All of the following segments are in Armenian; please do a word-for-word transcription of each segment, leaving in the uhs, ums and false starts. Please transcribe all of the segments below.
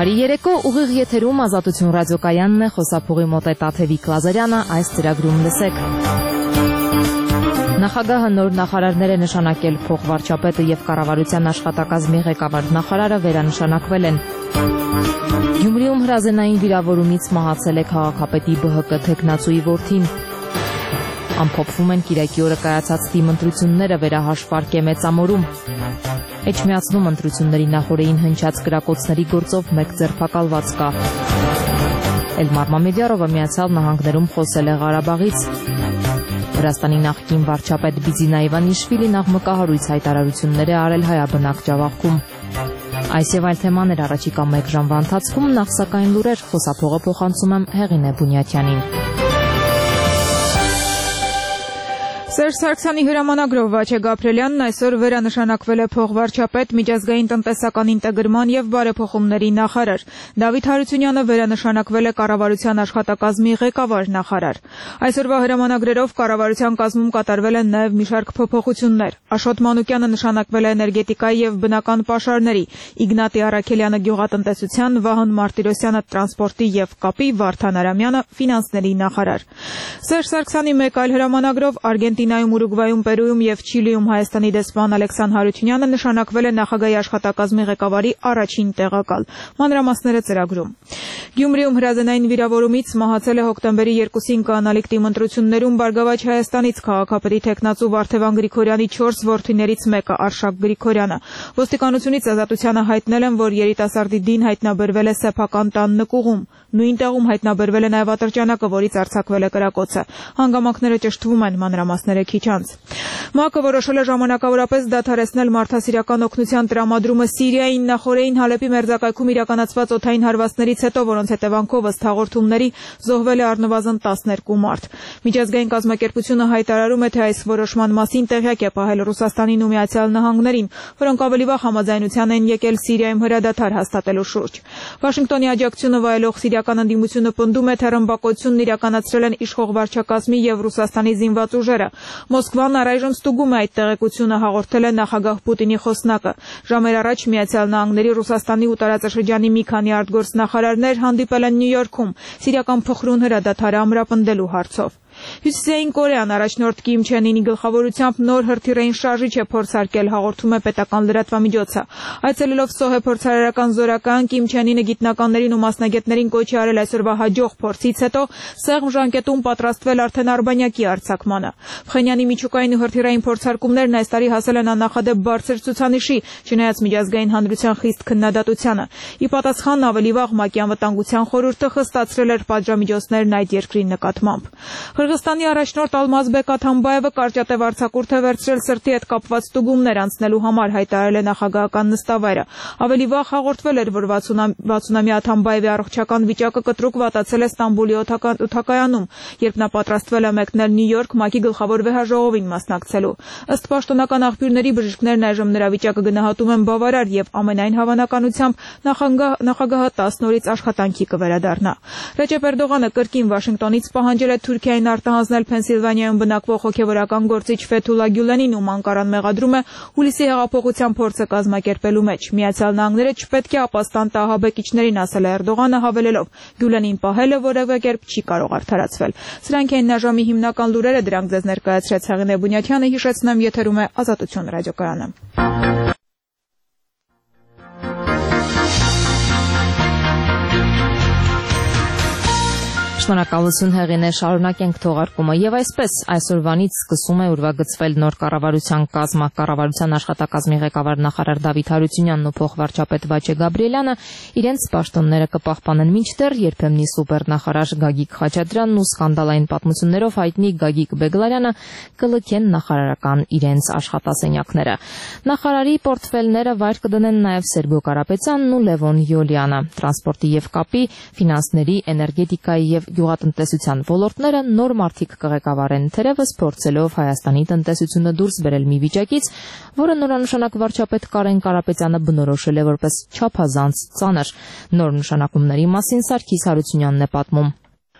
Բարի երեկո, ուղիղ եթերում Ազատություն ռադիոկայանն է, խոսափողի մոտ է Տաթևիկ Լազարյանը, այս ծրագրում լսեք։ Նախագահը նոր նախարարներ է նշանակել, փոխվարչապետը եւ կառավարության աշխատակազմի ղեկավար նախարարը վերանշանակվել են։ Գյումրիում հրազենային վիրավորումից մահացել է քաղաքապետի Բ Հ Կ թեկնածուի որդին։ Ամփոփվում են Կիրակի օրը կայացած թիմընտրությունները, վերահաշվարկ է մեծամորում։ Էջմիածնում ընտրությունների նախօրեին հնչած կրակոցների գործով մեկ ձերբակալված կա։ Էլմար Մամեդյարովը Միացյալ Նահանգներում խոսել է Ղարաբաղից։ Վրաստանի նախկին վարչապետ Բիձինա Իվանիշվիլին աղմկահարույց հայտարարություններ է արել հայաբնակ Ջավախքում։ Այս եւ այլ թեմաներ առաջիկա մեկ ժամվա ընթացքում, նախ սակայն լուրեր, խոսափողը փոխանցում եմ Հեղինե Բունյաթյանին։ Սերժ Սարգսյանի հրամանագրով Վաչե Գաբրելյանն այսօր վերանշանակվել է փոխվարչապետ, միջազգային տնտեսական ինտեգրման եւ բարեփոխումների նախարար։ Դավիթ Հարությունյանը վերանշանակվել է կառավարության աշխատակազմի ղեկավար նախարար։ Այսօրվա հրամանագրերով կառավարության կազմում կատարվել են նաեւ մի շարք փոփոխություններ։ Աշոտ Մանուկյանը նշանակվել է էներգետիկայի եւ բնական պաշարների, Իգնատի Առաքելյանը գյուղատնտեսության, Վահան Մարտիրոսյանը տրանսպորտի եւ կապի, Վարդան Արամյանը ֆինանսների նախարար։ Սերժ Սարգսյանի մեկ այլ հրամանագրով Արգենտինայում, Ուրուգվայում, Պերույում եւ Չիլիում Հայաստանի դեսպան Ալեքսան Հարությունյանը նշանակվել է նախագահի աշխատակազմի ղեկավարի առաջին տեղակալ։ Մանրամասները ծրագրում։ Գյումրիում հրազենային վիրավորումից մահացել է հոկտեմբերի երկուսին կանալիք դիմընտրություններում Բարգավաճ Հայաստանից քաղաքապետի թեկնածու Վարդևան Գրիգորյանի չորս որդիներից մեկը Արշակ Գրիգորյանը։ Ոստիկանությունից Ազատությանը հայտնել են, որ երիտասարդի դին հայտնաբերվել է սեփական տան նկուղում։ Նույն տեղում հայտնաբերվել է նաև ատրճանակը, որից արձակվել է կրակոցը։ Հանգամանքները ճշտվում են, մանրամասները քիչ անց։ ՄԱԿ-ը որոշել է ժամանակավորապես դադարեցնել մարդասիրական օգնության տրամադրումը Սիրիային նախօրեին Հալեպի մերձակայքում իրականացված օդային հարվածներից հետո, որոնց հետևանքով ըստ հաղորդումների զոհվել է առնվազն տասներկու մարդ։ Միջազգային կազմակերպությունը հայտարարում է, թե այս որոշման մասին տեղյակ է պահել Ռուսաստանին ու Միացյալ Նահանգներին, որոնք ավելի վաղ համաձայնության են եկել Սիրիայում հրադադար հաստատելու շուրջ։ Վաշինգտոնի աջակցությունը վայելող սիրիական ընդդիմությունը պնդում է, թե ռմբակոծությունն իրականացրել են իշխող վարչակազմի եւ Ռուսաստանի զինված ուժերը։ Մոսկվան առայժմ ստուգում է այդ տեղեկությունը, հաղորդել է նախագահ Պուտինի խոսնակը։ Ժամեր առաջ Միացյալ Նահանգների, Ռուսաստանի ու տարածաշրջանի մի քանի արտգործնախարարներ հանդիպել են Նյու Յորքում սիրիական փխրուն հրադադարը ամրապնդելու հարցով։ Հյուսիսային Կորեան առաջնորդ Կիմ Չեն Ինի գլխավորությամբ նոր հրթիռային շարժիչ է փորձարկել, հաղորդում է պետական լրատվամիջոցը։ Այցելելով Սոհե փորձարարական զորական, Կիմ Չեն Ինը գիտնականներին ու մասնագետներին կոչ է արել այսօրվա հաջող փորձից հետո սեղմ ժամկետում պատրաստվել արդեն արբանյակի արձակմանը։ Փխենյանի միջուկային ու հրթիռային փորձարկումներն այս տարի հասել են աննախադեպ բարձր ցուցանիշի, չնայած միջազգային հանրության խիստ քննադատությանը։ Ի պատասխան ավելի վաղ ՄԱԿ-ի անվտանգության խորհուրդը խստացրել էր պատժամիջոցներն այդ երկրի նկատմամբ։ Қырғызստանի առաջնորդ Ալմազբեկ Աթամբաևը կարճատև արձակուրդ է վերցրել սրտի հետ կապված ստուգումներ անցնելու համար, հայտարարել է նախագահական նստավայրը։ Ավելի վաղ հաղորդվել էր, որ վաթսունամյա Աթամբաևի առողջական վիճակը կտրուկ վատացել է Ստամբուլի օդակայանում, երբ նա պատրաստվել է մեկնել Նյու Յորք ՄԱԿ-ի գլխավոր վեհաժողովին մասնակցելու։ Ըստ պաշտոնական աղբյուրների, բժիշկներն այժմ նրա վիճակը գնահատում են բավարար եւ ամենայն հավանականությամբ նախագահը տասն օրից աշխատանքի կվերադառնա։ Ռեջեփ Էրդողանը կրկին Վաշինգտոնից պահանջել է Թուրքիային արտահանձնել Փենսիլվանիայում բնակվող հոգևորական գործիչ Ֆեթուլա Գյուլենին, ում Անկարան մեղադրում է հուլիսի հեղափոխության փորձը կազմակերպելու մեջ։ Միացյալ Նահանգները չպետք է ապաստան տա ահաբեկիչներին, ասել է Էրդողանը, հավելելով. Գյուլենին պահելը որևէ կերպ չի կարող արդարացվել։ Սրանք են այժմի հիմնական լուրերը, դրանք ձեզ ներկայացրեց Հեղինե Բունյաթյանը, հիշեցնեմ, եթերում է Ազատություն ռադիոկայանը։ Շնորհակալություն Հեղինե, շարունակենք թողարկումը եւ այսպես այսօրվանից սկսում է ուրվագծվել նոր կառավարության կազմը։ Կառավարության աշխատակազմի ղեկավար նախարար Դավիթ Հարությունյանն ու փոխվարչապետ Վաչե Գաբրելյանը իրենց պաշտոնները կպահպանեն, մինչդեռ երբեմնի սուպերնախարար Գագիկ Խաչատրյանն ու սկանդալային պատմություններով հայտնի Գագիկ Բեգլարյանը կլքեն նախարարական իրենց աշխատասենյակները։ Նախարարի պորտֆելները վայր կդնեն նաեւ Սերգո Կարապետյանն ու Լևոն Յոլյանը։ Տրանսպորտի եւ կապի, ֆինանսների, էներգետիկայի եւ գյուղատնտեսության ոլորտները նոր մարդիկ կղեկավարեն, թերևս փորձելով Հայաստանի տնտեսությունը դուրս բերել մի վիճակից, որը նորանշանակ վարչապետ Կարեն Կարապետյանը բնորոշել է որպես չափազանց ծանր։ Նոր նշանակումների մասին Սարգիս Հարությունյանն է պատմում։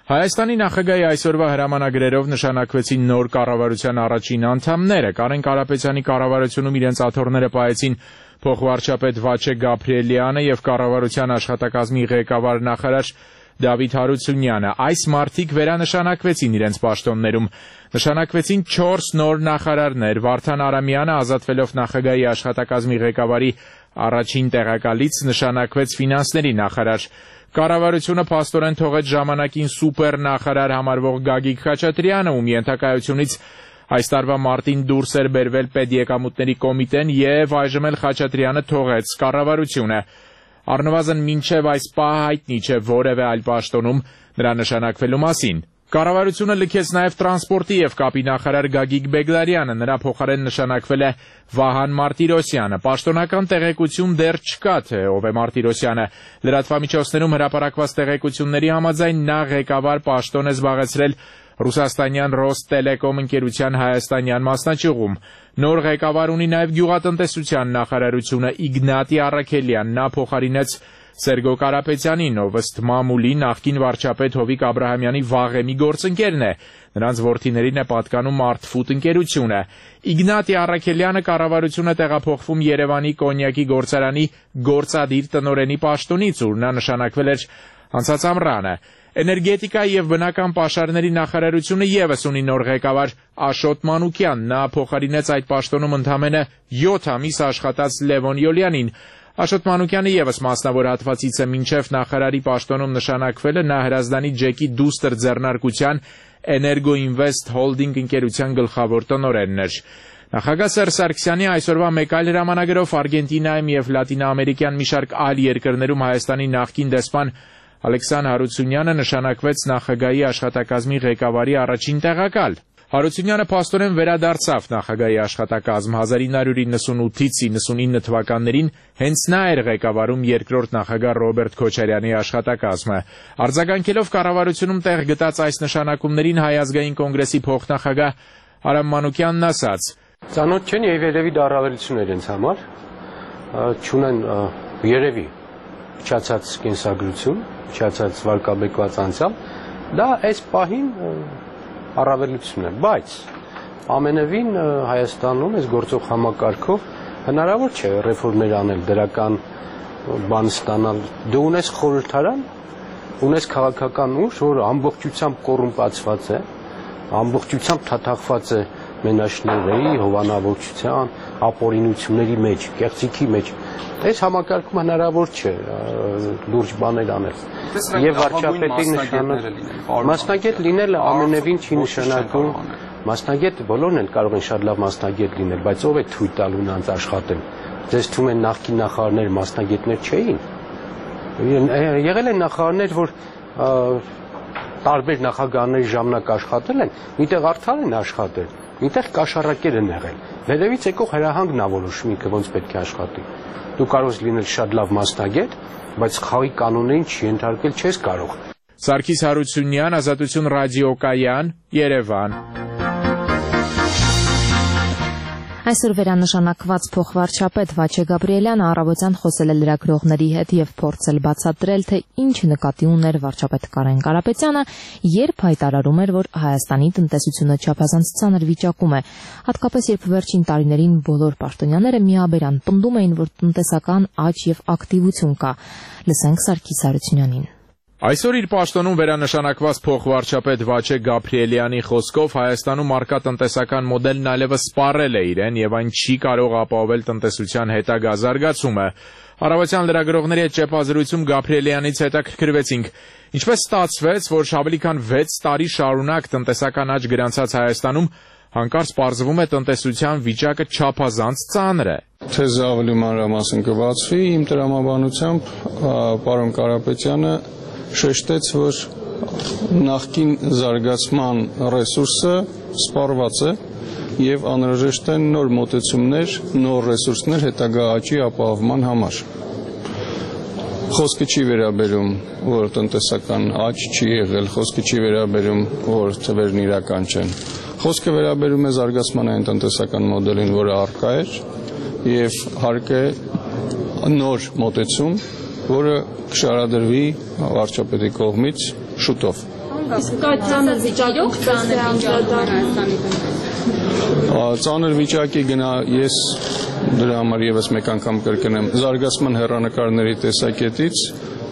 Հայաստանի նախագահի այսօրվա հրամանագրերով նշանակվեցին նոր կառավարության առաջին անդամները։ Կարեն Կարապետյանի կառավարությունում իրենց աթոռները պահեցին փոխվարչապետ Վաչե Գաբրիելյանը եւ կառավարության աշխատակազմի ղեկավար նախարար Դավիթ Հարությունյանը։ Այս մարդիկ վերանշանակվեցին իրենց պաշտոններում։ Նշանակվեցին չորս նոր նախարարներ։ Վարդան Արամյանը ազատվելով նախագահի աշխատակազմի ղեկավարի առաջին տեղակալից նշանակվեց ֆինանսների նախարար։ Կառավարությունը փաստորեն թողեց ժամանակին սուպեր նախարար համարվող Գագիկ Խաչատրյանը, ում ենթակայությունից այս տարվա մարտին դուրս էր բերվել պետեկամուտների կոմիտեն եւ այժմ էլ Խաչատրյանը թողեց կառավարությունը։ Առնվազն մինչև այս պահը հայտնի չէ որևէ այլ պաշտոնում նրա նշանակվելու մասին։ Կառավարությունը լքեց նաև տրանսպորտի եւ կապի նախարար Գագիկ Բեգլարյանը, նրա փոխարեն նշանակվել է Վահան Մարտիրոսյանը։ Պաշտոնական տեղեկություն դեռ չկա, թե ով է Մարտիրոսյանը։ Լրատվամիջոցներում հրապարակված տեղեկությունների համաձայն նա ղեկավար պաշտոն է զբաղեցրել Ռուսաստանյան Ռոստելեկոմ ընկերության հայաստանյան մասնաճյուղում։ Նոր ղեկավար ունի նաև գյուղատնտեսության նախարարությունը Իգնատի Առաքելյան, նա փոխարինեց Սերգո Կարապետյանին, ով ըստ մամուլի նախկին վարչապետ Հովիկ Աբրահամյանի վաղեմի գործընկերն է։ Նրանց որդիներին է պատկանում Artfood ընկերությունը։ Իգնատի Առաքելյանը կառավարությունը տեղափոխվում Երևանի կոնյակի գործարանի գործադիր տնօրենի պաշտոնից, ուր նա նշանակվել էր անցած ամռանը։ Էներգետիկա եւ բնական պաշարների նախարարությունը եւս ունի նոր ղեկավար Աշոտ Մանուկյան, նա փոխարինեց այդ պաշտոնում ընդամենը յոթ ամիս աշխատած Լևոն Յոլյանին։ Աշոտ Մանուկյանը եւս մասնավոր հատվածից է, մինչև նախարարի պաշտոնում նշանակվելը նա Հրազդանի ջեկի դուստր ձեռնարկության Էներգոինվեստ Հոլդինգ ընկերության գլխավոր տնօրենն էր։ Նախագահ Սերժ Սարգսյանի այսօրվա մեկ այլ հրամանագրով Արգենտինայում եւ լատինաամերիկյան մի շարք այլ երկրներում Հայաստանի նախկին դեսպան Ալեքսան Հարությունյանը նշանակվեց նախագահի աշխատակազմի ղեկավարի առաջին տեղակալ։ Հարությունյանը փաստորեն վերադարձավ նախագահի աշխատակազմ հազար ինը հարյուր իննսունութից իննսունինը թվականներին հենց նա էր ղեկավարում երկրորդ նախագահ Ռոբերտ Քոչարյանի աշխատակազմը։ Արձագանքելով կառավարությունում տեղ գտած այս նշանակումներին Հայ ազգային կոնգրեսի փոխնախագահ Արամ Մանուկյանն ասաց. Ծանոթ չեն եւ երևի դա առավելություն է իրենց համար, չունեն երևի փչացած կենսագրություն, փչացած վարկաբեկված անցյալ, դա այս պահին առավելություն է, բայց ամենևին Հայաստանում այս գործող համակարգով հնարավոր չէ ռեֆորմներ անել, դրական բան ստանալ։ Դու ունես խորհրդարան, ունես քաղաքական ուժ, որը ամբողջությամբ կոռումպացված է, ամբողջությամբ թաթախված է մենաշների, հովանավորչության, ապօրինությունների մեջ, կեղծիքի մեջ։ Այս համակարգում հնարավոր չէ լուրջ բաներ անել։ Եվ վարչապետի նշանակը մասնագետ լինելը ամենևին չի նշանակում, մասնագետ բոլորն են կարող են շատ լավ մասնագետ լինել, բայց ով է թույլ տալու նրանց աշխատել։ Ձեզ թվում է նախկին նախարարներ մասնագետներ չէին։ Եղել են նախարարներ, որ տարբեր նախագահների ժամանակ աշխատել են, միտեղ արդար են աշխատել, միտեղ կաշառակեր են եղել։ Վերևից եկող հրահանգն է որոշում ինքը ոնց պետք է աշխատի։ Դու կարող ես լինել շատ լավ մասնագետ, բայց խաղի կանոններին չենթարկել չես կարող։ Սարգիս Հարությունյան, Ազատություն ռադիոկայան, Երևան։ Այսօր վերանշանակված փոխվարչապետ Վաչե Գաբրիելյանը առավոտյան խոսել է լրագրողների հետ եւ փորձել բացատրել, թե ինչ նկատի ուներ վարչապետ Կարեն Կարապետյանը, երբ հայտարարում էր, որ Հայաստանի տնտեսությունը չափազանց ծանր վիճակում է, հատկապես երբ վերջին տարիներին բոլոր պաշտոնյաները միաբերան պնդում էին, որ տնտեսական աճ եւ ակտիվություն կա։ Լսենք Սարգիս Հարությունյանին։ Այսօր իր պաշտոնում վերանշանակված փոխվարչապետ Վաչե Գաբրիելյանի խոսքով Հայաստանում առկա տնտեսական մոդելն այլևս սպառել է իրեն եւ այն չի կարող ապահովել տնտեսության հետագա զարգացումը։ Առավոտյան լրագրողների հետ ճեպազրույցում Գաբրիելյանից հետաքրքրվեցինք. ինչպես ստացվեց, որ ավելի քան վեց տարի շարունակ տնտեսական աճ գրանցած Հայաստանում հանկարծ պարզվում է տնտեսության վիճակը չափազանց ծանր է։ Թեզը ավելի մանրամասն կբացվի, իմ տրամաբանությամբ պարոն Կարապետյանը շեշտեց, որ նախկին զարգացման ռեսուրսը սպառված է եւ անհրաժեշտ են նոր մոտեցումներ, նոր ռեսուրսներ հետագա աճի ապահովման համար։ Խոսքը չի վերաբերում, որ տնտեսական աճ չի եղել, խոսքը չի վերաբերում, որ թվերն իրական չեն։ Խոսքը վերաբերում է զարգացմանային տնտեսական մոդելին, որը առկա էր եւ հարկ է նոր մոտեցում, որը կշարադրվի վարչապետի կողմից շուտով։ Իսկ այդ ծանր վիճակով ծանր Ծանր վիճակի գնա ես դրա համար եւս մեկ անգամ կրկնեմ զարգացման հեռանկարների տեսակետից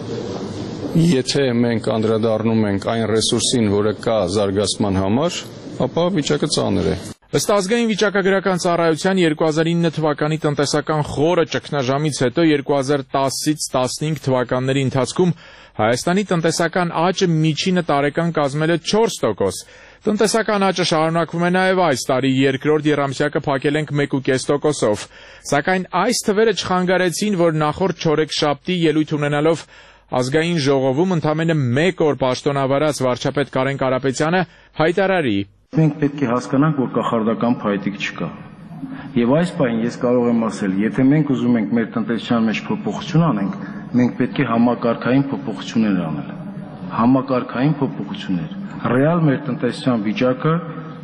եթե մենք անդրադառնում ենք այն ռեսուրսին, որը կա զարգացման համար, ապա վիճակը ծանր է։ Ըստ ազգային վիճակագրական ծառայության երկու հազար ինը թվականի տնտեսական խորը ճգնաժամից հետո երկու հազար տասից տասնհինգ թվականների ընթացքում Հայաստանի տնտեսական աճը միջինը տարեկան կազմել է չորս տոկոս։ Տնտեսական աճը շարունակվում է նաև այս տարի երկրորդ եռամսյակը փակել ենք մեկ ու կես տոկոսով։ Սակայն այս թվերը չխանգարեցին, որ նախորդ չորեքշաբթի ելույթ ունենալով ազգային ժողովում ընդամենը մեկ օր պաշտոնավարած վարչապետ Կարեն Կարապետյանը հայտարարի. Մենք պետք է հասկանանք, որ կախարդական փայտիկ չկա։ Եվ այս պահին ես կարող եմ ասել, եթե մենք ուզում ենք մեր տնտեսության մեջ փոփոխություն անենք, մենք պետք է համակարգային փոփոխություններ անել։ Համակարգային փոփոխություններ։ Ռեալ մեր տնտեսության վիճակը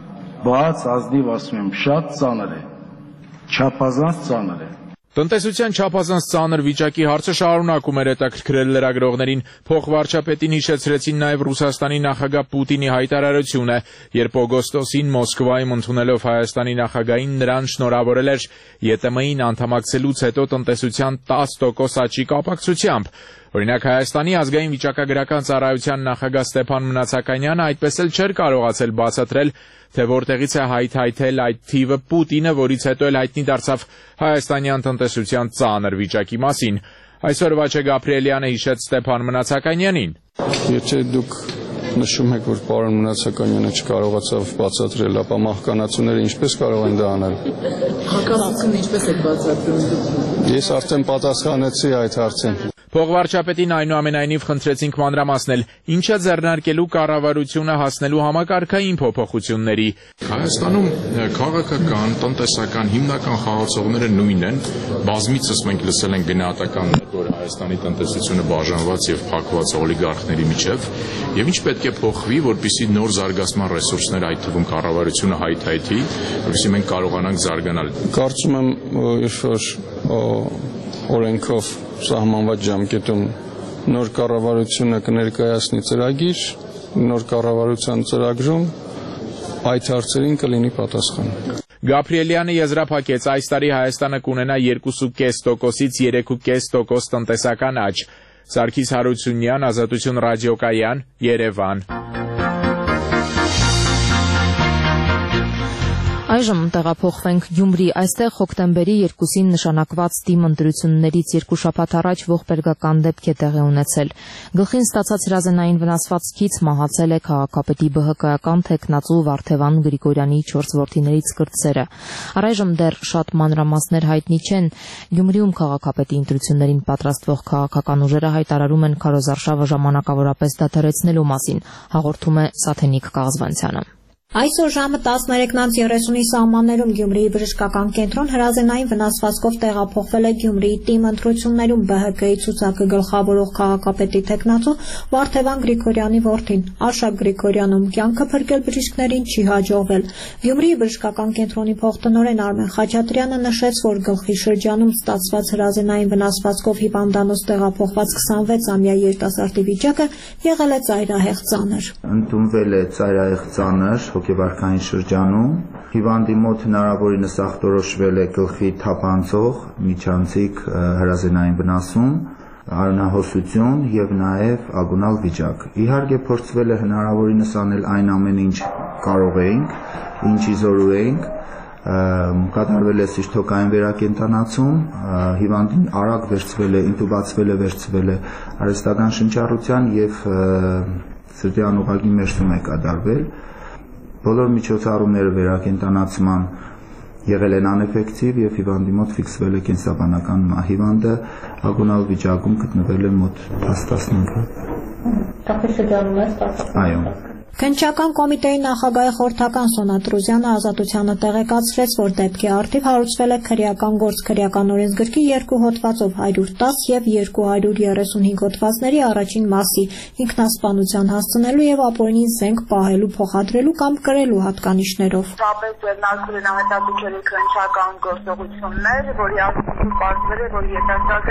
բաց ազնիվ ասում եմ, շատ ծանր է։ Չափազանց ծանր է։ Տնտեսության չափազանց ծանր վիճակի հարցը շարունակում էր հետաքրքրել լրագրողներին։ Փոխվարչապետին հիշեցրեցին նաև Ռուսաստանի նախագահ Պուտինի հայտարարությունը, երբ օգոստոսին Մոսկվայում ընդունելով Հայաստանի նախագահին նրան շնորհավորել էր ԵՏՄ-ին անդամակցելուց հետո տնտեսության տասը տոկոս աճի կապակցությամբ։ Օրինակ Հայաստանի ազգային վիճակագրական ծառայության նախագահ Ստեփան Մնացականյանը այդպես էլ չէր կարողացել բացատրել, թե որտեղից է հայթայթել այդ թիվը Պուտինը, որից հետո էլ հայտնի դարձավ հայաստանյան տնտեսության ծանր վիճակի մասին։ Այսօր Վաչե Գաբրիելյանը հիշեց Ստեփան Մնացականյանին. Եթե դուք նշում եք, որ պարոն Մնացականյանը չկարողացավ բացատրել, ապա մահկանացուները ինչպես կարող են դա անել։ Հակասությունը ինչպես եք բացատրում։ Ես արդեն պատասխանեցի այդ հարցին։ Փոխվարչապետին այնուամենայնիվ խնդրեցինք մանրամասնել, ինչ է ձեռնարկելու կառավարությունը հասնելու համակարգային փոփոխությունների։ Հայաստանում քաղաքական, տնտեսական հիմնական խաղացողները նույնն են։ Բազմիցս մենք լսել ենք գնահատականներ, որ Հայաստանի տնտեսությունը բաժանված եւ փակված օլիգարխների միջև, եւ ինչ պետք է փոխվի, որպեսզի նոր զարգացման ռեսուրսներ, այդ թվում կառավարությունը հայթայթի, որպեսզի մենք կարողանանք զարգանալ։ Կարծում եմ, երբ որ օրենքով սահմանված ժամկետում նոր կառավարությունը կներկայացնի ծրագիր, նոր կառավարության ծրագրում այդ հարցերին կլինի պատասխան։ Գաբրիելյանը եզրափակեց, այս տարի Հայաստանը կունենա երկու ու կես տոկոսից երեք ու կես տոկոս տնտեսական աճ։ Սարգիս Հարությունյան, Ազատություն ռադիոկայան, Երևան։ Այժմ տեղափոխվենք Գյումրի, այստեղ հոկտեմբերի երկուսին նշանակված թիմ ընտրություններից երկու շաբաթ առաջ ողբերգական դեպք է տեղի ունեցել։ Գլխին ստացած հրազենային վնասվածքից մահացել է քաղաքապետի ԲՀԿ-ական թեկնածու Վարդևան Գրիգորյանի չորս որդիներից կրտսերը։ Առայժմ դեռ շատ մանրամասներ հայտնի չեն։ Գյումրիում քաղաքապետի ընտրություններին պատրաստվող քաղաքական ուժերը հայտարարում են քարոզարշավը ժամանակավորապես դադարեցնելու մասին, հաղորդում է Սաթենիկ Կաղզվանցյանը։ Այսօր ժամը տասներեքից երեսունի սահմաններում Գյումրիի բժշկական կենտրոն հրազենային վնասվածքով տեղափոխվել է Գյումրիի թիմ ընտրություններում ԲՀԿ-ի ցուցակը գլխավորող քաղաքապետի թեկնածու Վարդևան Գրիգորյանի որդին։ Արշակ Գրիգորյանում կյանքը փրկել բժիշկներին չի հաջողվել։ Գյումրիի բժշկական կենտրոնի փոխտնօրեն Արմեն Խաչատրյանը նշեց, որ գլխի շրջանում ստացված հրազենային վնասվածքով հիվանդանոց տեղափոխված քսանվեցամյա երիտասարդի վիճակը եղել է ծայրահեղ ծանր։ Ընդունվել է ծայրահեղ ծանր հոգեվարքային շրջանում հիվանդի մոտ հնարավորինս ախտորոշվել է գլխի թափանցող միջանցիկ հրազենային վնասում, արյունահոսություն եւ նաեւ ագոնալ վիճակ։ Իհարկե փորձվել է հնարավորինս անել այն ամենը, ինչ կարող էինք, ինչի զորու էինք, կատարվել է սիրտոկային վերակենդանացում, հիվանդին արագ վերցվել է, ինտուբացվել է, վերցվել է արհեստական շնչառության եւ սրտի անուղղակի մերսում է կատարվել։ Բոլոր միջոցառումները վերակենդանացման եղել են անէֆեկտիվ եւ հիվանդի մոտ ֆիքսվել է կենսաբանական հիվանդը ագոնալ վիճակում գտնվել է մոտ տասնհինգ։ Գլխի շրջանում է ստացվել։ Այո։ Քննչական կոմիտեի նախագահի խորհրդական Սոնա Տրուզյանը Ազատությանը տեղեկացրեց, որ դեպքի առթիվ հարուցվել է քրեական գործ քրեական օրենսգրքի երկու հոդվածով հարյուր տասը եւ երկու հարյուր երեսունհինգ հոդվածների առաջին մասի ինքնասպանության հասցնելու եւ ապօրինի զենք պահելու, փոխադրելու կամ կրելու հատկանիշներով։ Շաբաթ ձեռնարկվել են համետատուկերի քննչական գործողություններ, որի արդյունքում պարզվել է, որ երիտասարդը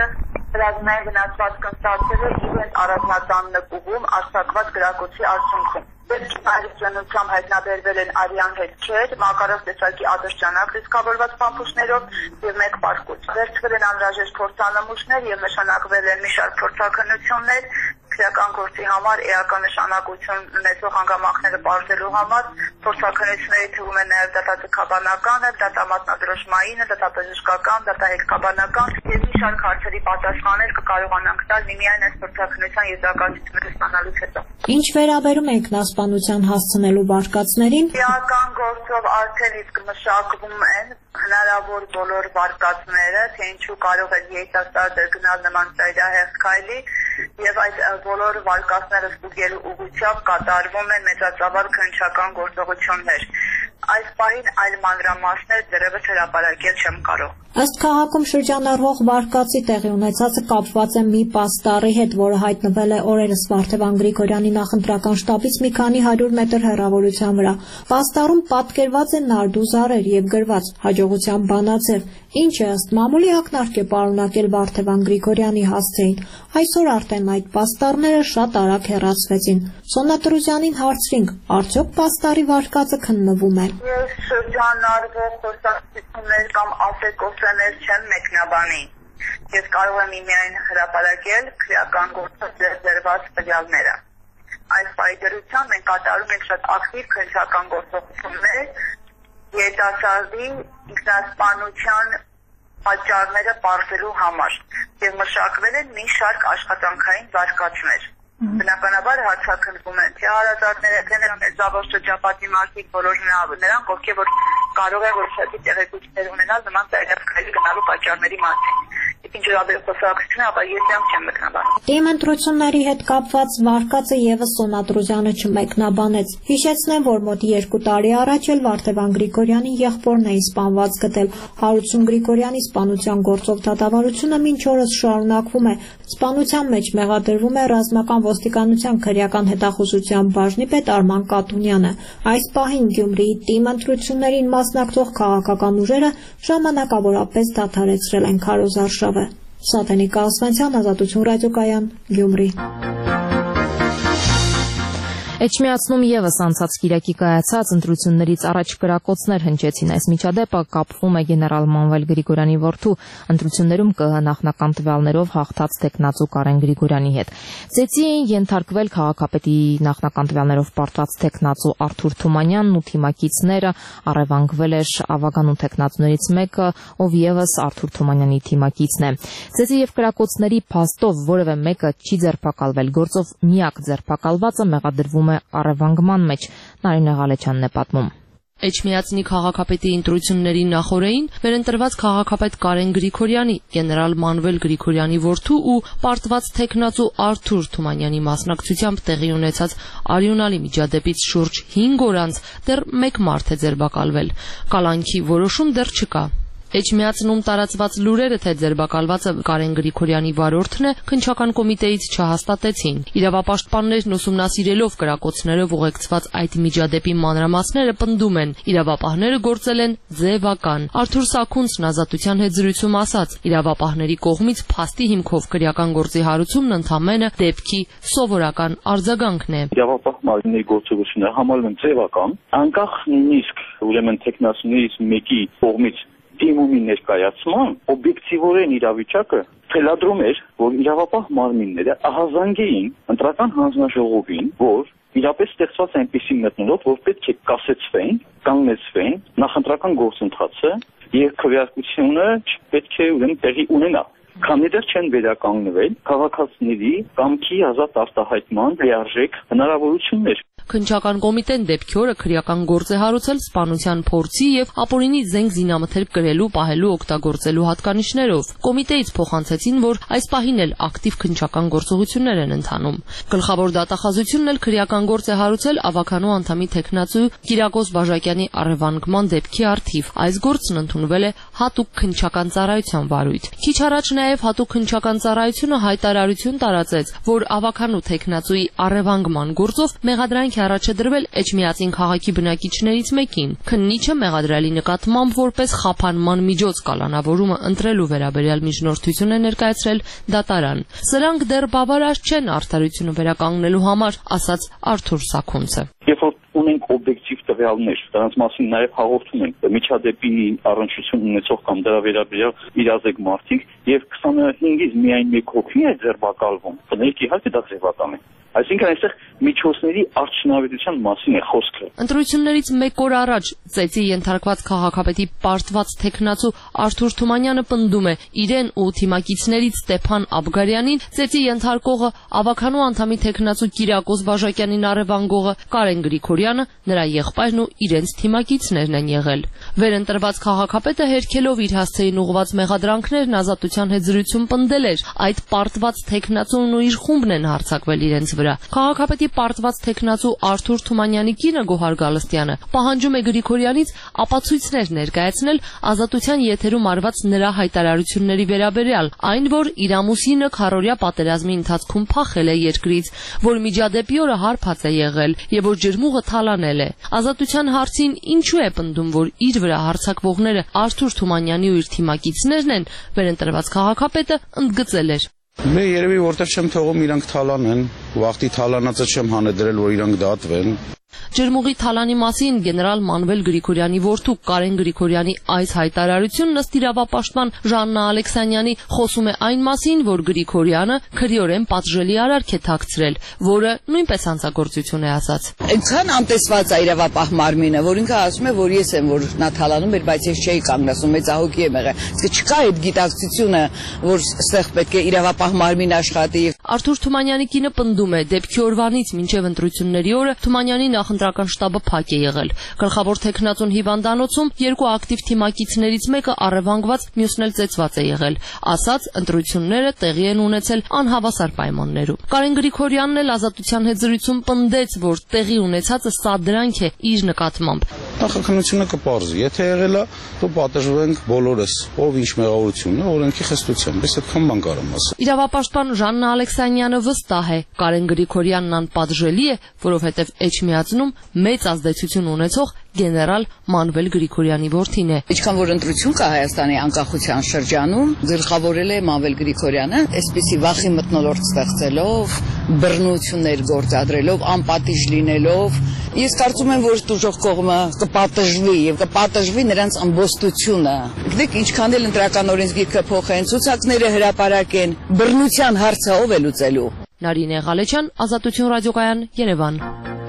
Հրազենային վնասվածք ստացել է իրենց առանձնատան նկուղում արձակված գրակոչի արդյունքում։ Դեպքի այլությունությամբ հայտնաբերվել են արյան հետքեր, մակարով տեսակի ադրջանակ ռիսկավորված փամփուշտներով եւ մեկ պարկուց։ Վերցվել են անհրաժեշտ փորձանմուշներ եւ նշանակվել են մի շարք փորձաքննություններ, քրեական գործի համար էական նշանակություն ունեցող հանգամանքները բարձելու համար փորձաքննությունների թվում են նաեւ դատաձգաբանականը, դատամատնադրոշմայինը, դատաբժշկական, դատահետքաբանական եւ մի շարք հարցերի պատասխաններ կկարողանանք տալ միմիայն այս փորձաքննության եզրակացությունները ստանալուց հետո։ Ինչ վերաբերում է ինքնասպանության հասցնելու վարկածներին, էական գործով արդեն իսկ մշակվում են հնարավոր բոլոր վարկածները, թե ինչու կարող է երիտասարդը գնալ նման ծայրահեղ քայլի եւ այդ բոլոր վարկածները ստուգելու ուղղությամբ կատարվում են մեծածավալ քննչական գործողություններ։ Այս պահին այլ մանրամասներ դեռևս հրապարակել չեմ կարող։ Ըստ քաղաքում շրջանառվող վարկածի տեղի ունեցածը կապված է մի պաստառի հետ, որը հայտնվել է օրերս Վարդևան Գրիգորյանի նախընտրական շտաբից մի քանի հարյուր մետր հեռավորության վրա։ Պաստառում պատկերված են նարդուզարեր եւ գրված հաջողության բանաձև, ինչը ըստ մամուլի ակնարկ է պարունակել Վարդևան Գրիգորյանի հասցեին։ Այսօր արդեն այդ պաստառները շատ արագ հեռացվեցին։ Սոնա Տրուզյանին հարցրինք, արդյոք պաստառի վարկածը քննվում է։ Ես շրջանառվող խոսակցություններ կամ ասեկոսներ չեմ մեկնաբանի։ Ես կարող եմ միայն հրապարակել քրեական գործով ձեռքբերված տվյալները։ Այս պայմանությամբ մենք կատարում ենք շատ ակտիվ քննչական գործողություններ երիտասարդի ինքնասպանության պատճառները պարզելու համար եւ մշակվել են մի շարք աշխատանքային վարկածներ։ Բնականաբար հարցաքննվում են թե հարազատները, թե նրանց մեծավոր շրջապատի մարդիկ, բոլոր նրանք, ովքեր որ կարող է որոշակի տեղեկություններ ունենալ նման ծայրահեղ գնալու պատճառների մասին։ Ինչ վերաբերում խոսակցությունը, ապա ես դրանք չեմ մեկնաբանել։ Թիմ ընտրությունների հետ կապված վարկածը եւս Սոնա Տրուզյանը չմեկնաբանեց։ Հիշեցնեմ, որ մոտ երկու տարի առաջ էլ Վարդևան Գրիգորյանի եղբորն էին սպանված գտել։ Հարություն Գրիգորյանի սպանության գործով դատավարությունը մինչ օրս շարունակվում է։ Սպանության մեջ մեղադրվում է ռազմական ոստիկանության քրեական հետախուզության բաժնի պետ Արման Կատունյանը։ Այս պահին Գյումրիի թիմ ընտրություններին մասնակցող քաղաքական ուժերը ժամանակավորապես դադարեցրել են քարոզարշավը։ Սատենիկ Ասվանցյան, Ազատություն ռադիոկայան, Գյումրի։ Էջմիածնում եւս անցած կիրակի կայացած ընտրություններից առաջ կրակոցներ հնչեցին։ Այս միջադեպը կապվում է գեներալ Մանվել Գրիգորյանի որդու ընտրություններում ԿՀ նախնական տվյալներով հաղթած տեխնացու Կարեն Գրիգորյանի հետ։ Ծեծի էին ենթարկվել քաղաքապետի նախնական տվյալներով պարտված տեխնացու Արթուր Թումանյանն ու թիմակիցները, առևանգվել էր ավագանու տեխնացուներից մեկը, ով եւս Արթուր Թումանյանի թիմակիցն է։ Ծեծի եւ կրակոցների փաստով որևէ մեկը չի ձերբակալվել, գործով միակ ձերբակալվածը մեղադրվում է առևանգման մեջ։ Նարինե Ղալեչյանն է պատմում։ Էջմիածնի քաղաքապետի ընտրությունների նախօրեին վերընտրված քաղաքապետ Կարեն Գրիգորյանի, գեներալ Մանվել Գրիգորյանի որդու ու պարտված տեխնացու Արթուր Թումանյանի մասնակցությամբ տեղի ունեցած արյունալի միջադեպից շուրջ հինգ օր անց դեռ մեկ մարդ է ձերբակալվել։ Կալանքի որոշում դեռ չկա։ Էջմիածնում տարածված լուրերը, թե ձերբակալվածը Կարեն Գրիգորյանի վարորդն է, քննչական կոմիտեից չհաստատեցին։ Իրավապաշտպաններն ուսումնասիրելով կրակոցներով ուղեկցված այդ միջադեպի մանրամասները պնդում են, իրավապահները գործել են ձևական։ Արթուր Սաքունցն Ազատության հետ զրույցում ասաց, իրավապահների կողմից փաստի հիմքով քրեական գործի հարուցումն ընդամենը դեպքի սովորական արձագանքն է։ Իրավապահ մարմինների գործողությունը համարվում է ձևական, անկախ նույնիսկ ուրեմն տեխնացուներից մեկի կողմից դիմումի ներկայացման օբյեկտիվորեն իրավիճակը թելադրում էր, որ իրավապահ մարմինները ահազանգեին ընտրական հանձնաժողովին, որ իրապես ստեղծված այնպիսի մթնոլորտ, որ պետք է կասեցվեն, կանգնեցվեն նախընտրական գործընթացը եւ քվեարկությունը չպետք է ուրեմն տեղի ունենա։ Քանի դեռ չեն վերականգնվել քաղաքացիների կամքի ազատ արտահայտման լիարժեք հնարավորություններ։ Քննչական կոմիտեն դեպքի օրը քրեական գործ է հարուցել սպանության փորձի եւ ապօրինի զենք զինամթերք կրելու, պահելու, օգտագործելու հատկանիշներով։ Կոմիտեից փոխանցեցին, որ այս պահին էլ ակտիվ քննչական գործողություններ են ընթանում։ Գլխավոր դատախազությունն էլ քրեական գործ է հարուցել ավականու անդամի տեխնացու Կիրակոս Բաժակյանի առևանգման դեպքի առթիվ։ Այս գործն ընդունվել է հատուկ քննչական ծառայության վարույթ։ Քիչ առաջ Նաև հատուկ հնչական ծառայությունը հայտարարություն տարածեց, որ ավականու թեկնածուի առևանգման գործով մեղադրանք է առաջ դրվել Էջմիածին քաղաքի բնակիչներից մեկին։ Քննիչը մեղադրյալի նկատմամբ որպես խափանման միջոց կալանավորումը ընտրելու վերաբերյալ միջնորդություն է ներկայացրել դատարան։ Սրանք դեռ բավարար չեն արդարությունը վերականգնելու համար, ասաց Արթուր Սաքունցը։ Երբ որ ունենք օբյեկտիվ տվյալներ, դրանց մասին նաև հաղորդում ենք միջադեպի առնչություն ունեցող կամ դրա վերաբերյալ իրազեկ մարդիկ, եւ քսանհինգից միայն մեկ հոգի է ձերբակալվում։ Բնիկ իհարկե դա ձևական է։ Այսինքն այստեղ միջոցների արդյունավետության մասին է խոսքը։ Ընտրություններից մեկ օր առաջ ծեծի ենթարկված քաղաքապետի պարտված թեկնածու Արթուր Թումանյանը պնդում է իրեն ու թիմակիցներից Ստեփան Աբգարյանին, ծեծի ենթարկողը ավականու անդամի թեկնածու Կիրակոս Բաժակյանին առևանգողը Կարեն Գրիգորյանը, նրա եղբայրն ու իրենց թիմակիցներն են եղել։ Վերընտրված քաղաքապետը հերքելով իր հասցեին ուղղված մեղադրանքներն ազատության հետ զրույցում պնդել էր, այդ պարտված թեկնածուն ու իր խումբն են հարձակվել իրենց վրա։ Քաղաքապետի պարտված թեկնածու Արթուր Թումանյանի կինը Գոհար Գալստյանը պահանջում է Գրիգորյանից ապացույցներ ներկայացնել ազատության եթերում արված նրա հայտարարությունների վերաբերյալ, այն որ իր ամուսինը քառօրյա պատերազմի ընթացքում փախել է երկրից, որ միջադեպի օրը հարբած է եղել եւ որ ջրմուղը թալանել է։ Ազատության հարցին ինչու է պնդում, որ իր վրա հարձակվողները Արթուր Թումանյանի ու իր թիմակիցներն են, վերընտրված քաղաքապետը ընդգծել էր։ Მე երևի որտեղ չեմ թողում իրանք թալանեն, վախտի թալանածը չեմ հանեդրել, որ իրանք դատվեն։ Ջրմուղի թալանի մասին գեներալ Մանվել Գրիգորյանի որդու Կարեն Գրիգորյանի այս հայտարարությունն ըստ իրավապաշտպան Ժաննա Ալեքսանյանի խոսում է այն մասին, որ Գրիգորյանը քրեորեն պատժելի արարք է թաքցրել, որը նույնպես հանցագործություն է ասած։ Այնքան անտեսված է իրավապահ մարմինը, որ ինքը ասում է, որ ես եմ, որ նա թալանում էր, բայց ես չէի կանգնացնում, մեծահոգի եմ եղել։ Իսկ չկա այդ գիտակցությունը, որ այստեղ պետք է իրավապահ մարմին աշխատի։ Արթուր Թումանյանի կինը պնդում է, դեպքի օրվանից մինչև ընտրությունների օրը Թումանյանի նախընտրական շտաբը փակ է եղել։ Գլխավոր թեկնածուն հիվանդանոցում երկու ակտիվ թիմակիցներից մեկը առևանգված, մյուսն էլ ծեծված է եղել։ Ասաց, ընտրությունները տեղի են ունեցել անհավասար պայմաններում։ Կարեն Գրիգորյանն էլ ազատության հետ զրույցում պնդեց, որ տեղի ունեցածը սադրանք է իր նկատմամբ։ Նախաքննությունը կպարզի, եթե եղել է, դու պատժվենք բոլորս, ով ինչ մեղավորությունն է, օրենքի խստությամբ, ես այդքան բան կարամ ասել։ Իրավապաշտպան Ժաննա Ալեքսանյանը վստահ է, Կարեն Գրիգորյանն անպատժելի է, որովհետև Էջմիածնում մեծ ազդեցություն ունեցող գեներալ Մանվել Գրիգորյանի որդին է։ Ինչքան որ ընտրություն կա Հայաստանի անկախության շրջանում, գլխավորել է Մանվել Գրիգորյանը, այսպիսի վախի մթնոլորտ ստեղծելով, բռնություններ գործադրելով, անպատիժ լինելով, ես կարծում եմ, որ դժոխք կողմը կպատժվի եւ կպատժվի նրանց ամբոստությունը։ Գիտեք, ինչքան էլ ընտրական օրենսգիրքը փոխեն, ցուցակները հրապարակեն, բռնության հարցը ով է լուծելու։ Նարինե Ղալեչյան, Ազատություն ռադիոկայան, Երևան։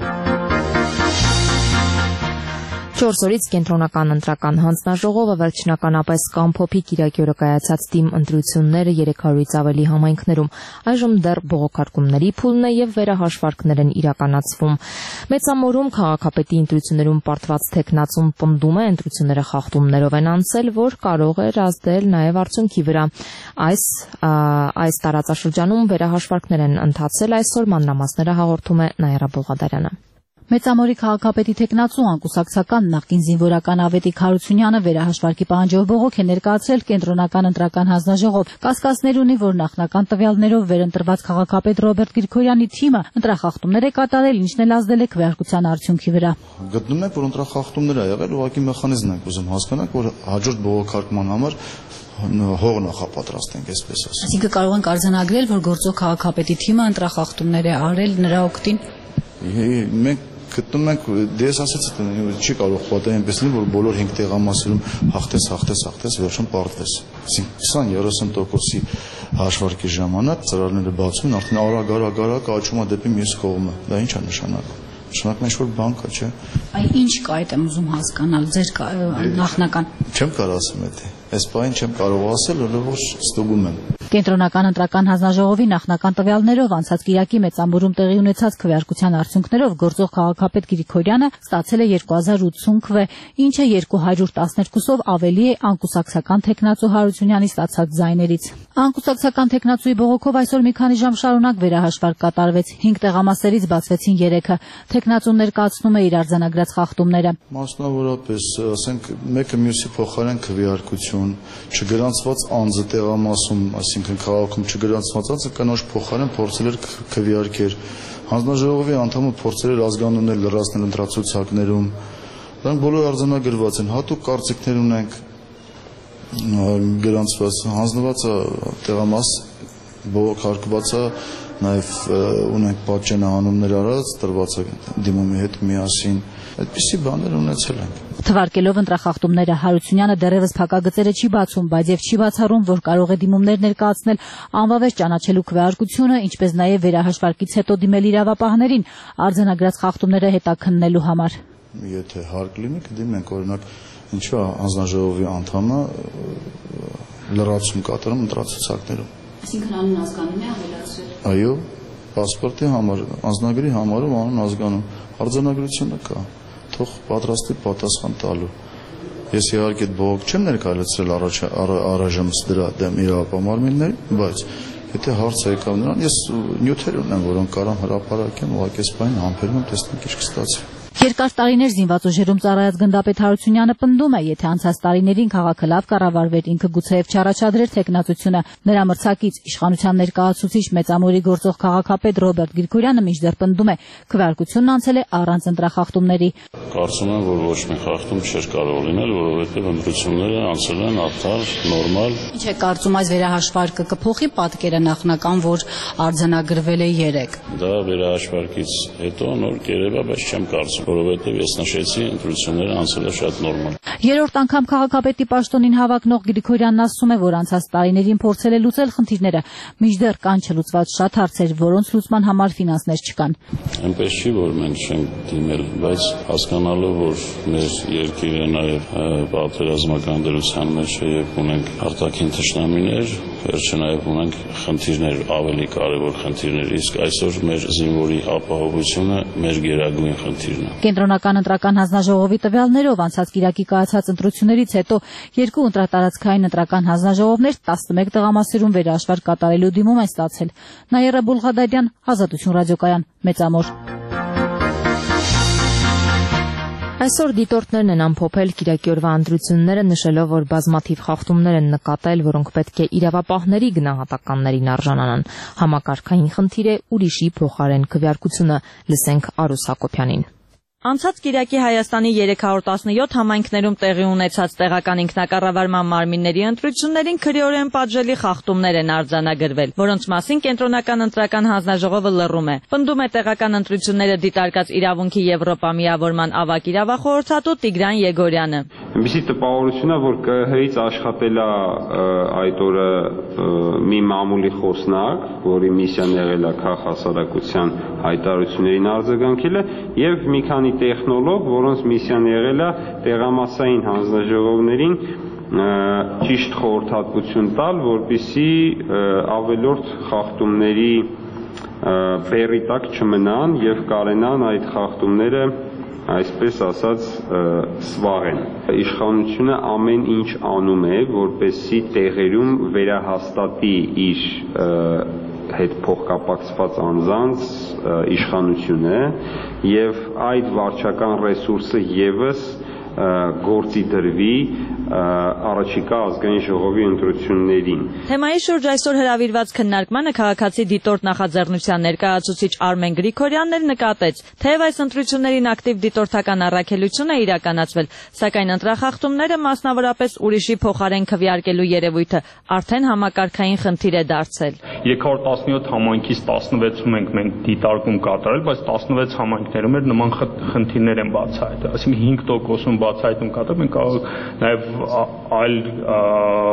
Չորս օրից կենտրոնական ընտրական հանձնաժողովը վերջնականապես կամփոփի Կիրակի օրը կայացած թիմ ընտրությունները երեք հարյուրից ավելի համայնքներում։ Այժմ դեռ բողոքարկումների փուլն է եւ վերահաշվարկներ են իրականացվում։ Մեծամորում քաղաքապետի ընտրություններում պարտված թեկնածուն պնդում է, ընտրությունները խախտումներով են անցել, որ կարող է ազդել նաեւ արդյունքի վրա։ Այս այս տարածաշրջանում վերահաշվարկներ են ընթացել այսօր, մանրամասները հաղորդում է Նաիրա Բողադարյանը։ Մեծամորի քաղաքապետի թեկնածու անկուսակցական նախկին զինվորական Ավետիք Հարությունյանը վերահաշվարկի պահանջով բողոք է ներկայացրել կենտրոնական ընտրական հանձնաժողով։ Կասկածներ ունի, որ նախնական տվյալներով վերընտրված քաղաքապետ Ռոբերտ Գրիգորյանի թիմը ընտրախախտումներ է կատարել, ինչն էլ ազդել է քվեարկության արդյունքի վրա։ Գտնում ենք, որ ընտրախախտումներ ա եղել, ուղղակի մեխանիզմն ենք ուզում հասկանանք, որ հաջորդ բողոքարկման համար հող նախապատրաստենք, այսպես ասած։ Այսինքն կարող ենք արձանագրել, որ գործող քաղաքապետի թիմը ընտրախախտումներ է արել նրա օգտին։ Մենք գտնում ենք, դες ասացի, չի կարող պատահել այնպես լինի, որ բոլոր հինգ տեղամասերում հաղթես, հաղթես, հաղթես, վերջում պարտվես։ Այսինքն քսան երեսուն տոկոսի հաշվարկի ժամանակ ծրարները բացում են, արդեն արագ, արագ, արագ աճում է դեպի մյուս կողմը։ Դա ինչ է նշանակում։ Նշանակում է ինչ-որ բան կա, չէ։ Այ ինչ կա, այդ եմ ուզում հասկանալ, ձեր նախնական։ Չեմ կարող ասեմ այդ։ Այս բանը չեմ կարող ասել, որովհետև ստուգում եմ։ Կենտրոնական ընտրական հանձնաժողովի նախնական տվյալներով անցած կիրակի մեծամբուրում տեղի ունեցած քվեարկության արդյունքներով գործող քաղաքապետ Գրիգորյանը ստացել է երկու հազար ութսուն քվե, ինչը երկու հարյուր տասներկուսով ավելի է անկուսակցական թեկնածու Հարությունյանի ստացած ձայներից։ Անկուսակցական թեկնածուի բողոքով այսօր մի քանի ժամ շարունակ վերահաշվարկ կատարվեց։ հինգ տեղամասերից բացվեցին երեքը։ Թեկնածուն ներկայացնում է իր արձանագրած խախտումները։ Մասնավորապես, ասենք, մեկը մյուսի փոխարեն քվեարկություն, չգրանցված անձը տեղամասում, այսինքն քաղաքում չգրանցված անձը կնոջ փոխարեն փորձել էր քվեարկել։ Հանձնաժողովի անդամը փորձել էր ազգանուններ լրացնել ընտրացուցակներում։ Դրանք բոլորը արձանագրված են, հատուկ կարծիքներ ունենք գրանցված, հանձնված տեղամաս բողոքարկված է, նաև ունենք պատճենահանումներ արած, տրված է դիմումի հետ միասին, այդպիսի բաներ ունեցել ենք։ Թվարկելով ընտրախախտումները Հարությունյանը դեռևս փակագծերը չի բացում, բայց եւ չի բացառում, որ կարող է դիմումներ ներկայացնել անվավեր ճանաչելու քվեարկությունը, ինչպես նաև վերահաշվարկից հետո դիմել իրավապահներին արձանագրած խախտումները հետաքննելու համար։ Եթե հարկ լինի, կդիմենք, օրինակ, ինչու հանձնաժողովի անդամը լրացում կատարում ընտրացուցակներում։ Այսինքն անուն ազգանուն է ավելացրել։ Այո, պասպորտի համար, անձնագրի համարում անուն ազգանուն, արձանագրությունը կա, թող պատրաստի պատասխան տալու։ Ես իհարկե այդ բողոք չեմ ներկայացրել առայժմս դրա դեմ իրավապահ մարմիններին, բայց եթե հարցը եկավ նրան, ես նյութեր ունեմ, որոնք կարամ հրապարակեմ, ուղղակի այս բանը համբերում եմ, տեսնենք ինչ կստացվի։ Երկար տարիներ զինված ուժերում ծառայած գնդապետ Հարությունյանը պնդում է, եթե անցած տարիներին քաղաքը լավ կառավարվեր, ինքը գուցեև չառաջադրեր թեկնածությունը։ Նրա մրցակից իշխանության ներկայացուցիչ Մեծամորի գործող քաղաքապետ Ռոբերտ Գրիգորյանը մինչդեռ պնդում է, քվեարկությունն անցել է առանց ընտրախախտումների։ Կարծում եմ, որ ոչ մի խախտում չէր կարող լինել, որովհետև ընտրությունները անցել են արդար, նորմալ։ Ինչ է կարծում, այս վերահաշվարկը կփոխի պատկերը նախնական, որ արձանագրվել է երեք։ Դա վերահաշվարկից հետո նոր կերև է, բայց չեմ կարծում, որովհետև ես նշեցի, ընտրությունները անցել է շատ նորմալ։ Երրորդ անգամ քաղաքապետի պաշտոնին հավակնող Գրիգորյանն ասում է, որ անցած տարիներին փորձել է լուծել խնդիրները, մինչդեռ կան չլուծված շատ հարցեր, որոնց լուծման համար ֆինանսներ չկան։ Այնպես չի, որ մենք չենք դիմել, բայց հասկանալով, որ մեր երկիրը նաև պատերազմական դրության մեջ է եւ ունենք արտաքին թշնամիներ, վերջը նաև ունենք խնդիրներ, ավելի կարևոր խնդիրներ, իսկ այսօր մեր զինվորի ապահովությունը մեր գերագույն խնդիրն է։ Կենտրոնական ընտրական հանձնաժողովի տվյալներով անցած կիրակի կայացած ընտրություններից հետո երկու ընտրատարածքային ընտրական հանձնաժողովներ տասնմեկ տեղամասերում վերահաշվարկ կատարելու դիմում են ստացել։ Նաիրա Բուլղադարյան, Ազատություն ռադիոկայան, Մեծամոր։ Այսօր դիտորդներն են ամփոփել կիրակի օրվա ընտրությունները, նշելով, որ բազմաթիվ խախտումներ են նկատել, որոնք պետք է իրավապահների գնահատականներին արժանանան։ Համակարգային խնդիր է ուրիշի փոխարեն քվեարկությունը։ Լսենք Արուս Հակոբյանին։ Անցած կիրակի Հայաստանի երեք հարյուր տասնյոթ համայնքներում տեղի ունեցած տեղական ինքնակառավարման մարմինների ընտրություններին քրեորեն պատժելի խախտումներ են արձանագրվել, որոնց մասին Կենտրոնական ընտրական հանձնաժողովը լռում է։ Պնդում է տեղական ընտրությունները դիտարկած իրավունքի Եվրոպա միավորման ավագ իրավախորհրդատու Տիգրան Եգորյանը։ Ինչպիսի տպավորություն է, որ ԿՀ-ից աշխատել է այդ օրը մի մամուլի խոսնակ, որի միսիան եղել է քաղաքասարակության հայտարարություններին արձագանքելը, եւ մի քանի տեխնոլոգ, որոնց միսիան եղել է տեղամասային հանձնաժողովներին ճիշտ խորհրդատվություն տալ, որպեսզի ավելորդ խախտումների բեռի տակ չմնան եւ կարենան այդ խախտումները, այսպես ասած, սվաղեն։ Իշխանությունը ամեն ինչ անում է, որպեսզի տեղերում վերահաստատի իր հետ փոխկապակցված անձանց իշխանությունը եւ այդ վարչական ռեսուրսը եւս գործի դրվի առաջիկա ազգային ժողովի ընտրություններին։ Թեմայի շուրջ այսօր հրավիրված քննարկմանը քաղաքացի դիտորդ նախաձեռնության ներկայացուցիչ Արմեն Գրիգորյանն էլ նկատեց, թեև այս ընտրություններին ակտիվ դիտորդական առաքելություն է իրականացվել, սակայն ընտրախախտումները, մասնավորապես ուրիշի փոխարեն քվեարկելու երևույթը, արդեն համակարգային խնդիր է դարձել։ երեք հարյուր տասնյոթ համայնքից տասնվեցում ենք մենք դիտարկում կատարել, բայց տասնվեց համայնքներում էր նման խնդիրներ են բացահայտել, այսինքն հինգ տոկոսում բացահայտում կատարել, մենք կարող նաև այլ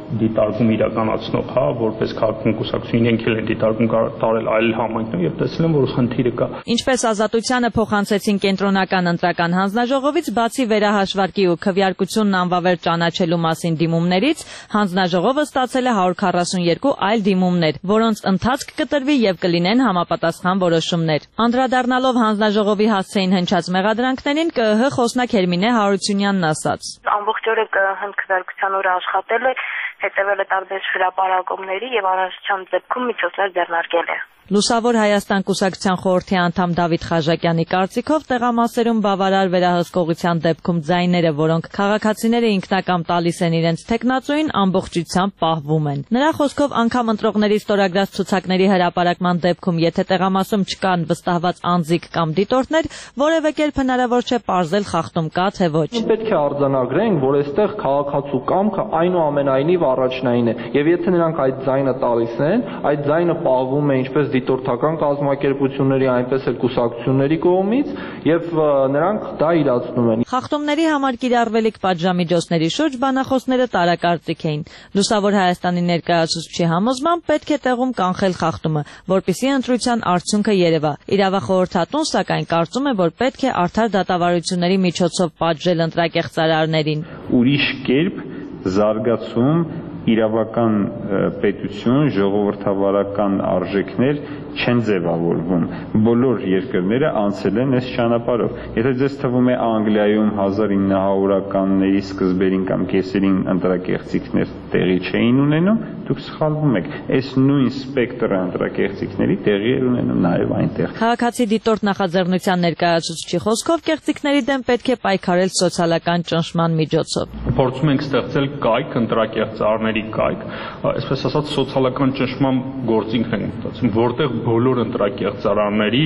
դիտարկում իրականացնող, հա, որպես քաղաքական կուսակցություն իրենք էլ են դիտարկում տարել այլ համայնքներում եւ տեսել են, որ խնդիրը կա։ Ինչպես Ազատությանը փոխանցեցին կենտրոնական ընտրական հանձնաժողովից, բացի վերահաշվարկի ու քվեարկությունն անվավեր ճանաչելու մասին դիմումներից, հանձնաժողովը ստացել է հարյուր քառասունյոթ այլ դիմումներ, որոնց ընթացք կտրվի եւ կլինեն համապատասխան որոշումներ։ Անդրադառնալով հանձնաժողովի հասցեին հնչած մեղադրանքներին, ԿԸՀ խոսնակ Հերմինե Հարությունյանն ասաց. Ամբողջ օրը ԿԸՀ-ն քվեարկության օրը աշխատել է, հետևել է տարբեր հրապարակումների եւ առանցության դեպքում միջոցներ ձեռնարկել է։ Լուսավոր Հայաստան կուսակցության խորհրդի անդամ Դավիթ Խաժակյանի կարծիքով տեղամասերում բավարար վերահսկողության դեպքում ձայները, որոնք քաղաքացիները ինքնակամ տալիս են իրենց տեխնացուին, ամբողջությամբ պահվում են։ Նրա խոսքով անգամ ընտրողների ստորագրած ցուցակների հրապարակման դեպքում, եթե տեղամասում չկան վստահված անձիկ կամ դիտորդներ, որևէ կերպ հնարավոր չէ պարզել խախտում կա թե ոչ։ Պետք է արձանագրենք, որ այստեղ քաղաքացու կամքը այնուամենայնիվ առաջնային է, եւ եթե նրանք այդ ձայնը տալիս են, այդ ձայնը պահվում է ինչպես դիտորդական կազմակերպությունների, այնպես էլ կուսակցությունների կողմից եւ նրանք դա իրացնում են։ Խախտումների համար կիրառվելիք պատժամիջոցների շուրջ բանախոսները տարակարծիք էին։ Լուսավոր Հայաստանի ներկայացուցչի համոզմամբ պետք է տեղում կանխել խախտումը, որպեսզի ընտրության արդյունքը երևա։ Իրավախորհրդատուն սակայն կարծում է, որ պետք է արդար դատավարությունների միջոցով պատժել ընտրակեղծարարներին։ Ուրիշ կերպ զարգացում իրավական պետություն, ժողովրդավարական արժեքներ չեն ձևավորվում։ Բոլոր երկրները անցել են այս ճանապարհով։ Եթե ձեզ թվում է Անգլիայում հազար ինը հարյուրականների սկզբերին կամ կեսերին ընտրակեղծիքներ տեղի չէին ունենում, դուք սխալվում եք։ Այս նույն սպեկտրը ընտրակեղծիքների տեղի էր ունենում նաև այնտեղ։ Քաղաքացի դիտորդ նախաձեռնության ներկայացուցչի խոսքով կեղծիքների դեմ պետք է պայքարել սոցիալական ճնշման միջոցով։ Փորձում ենք ստեղծել կայք, ընտրակեղծարարների կայք, այսպես ասած սոցիալական ճնշման գործիքն ենք մտածում, որտեղ բոլոր ընտրակեղծարարների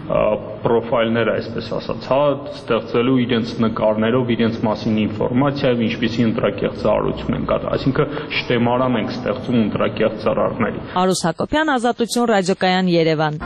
պրոֆայլները, այսպես ասած, հա, ստեղծելու իրենց նկարներով, իրենց մասին ինֆորմացիայով, ինչպիսի ընտրակեղծարարություն են կատարում, այսինքն շտեմարան ենք ստեղծում ընտրակեղծարարների։ Արուս Հակոբյան, Ազատություն, ռադիոկայան, Երևան։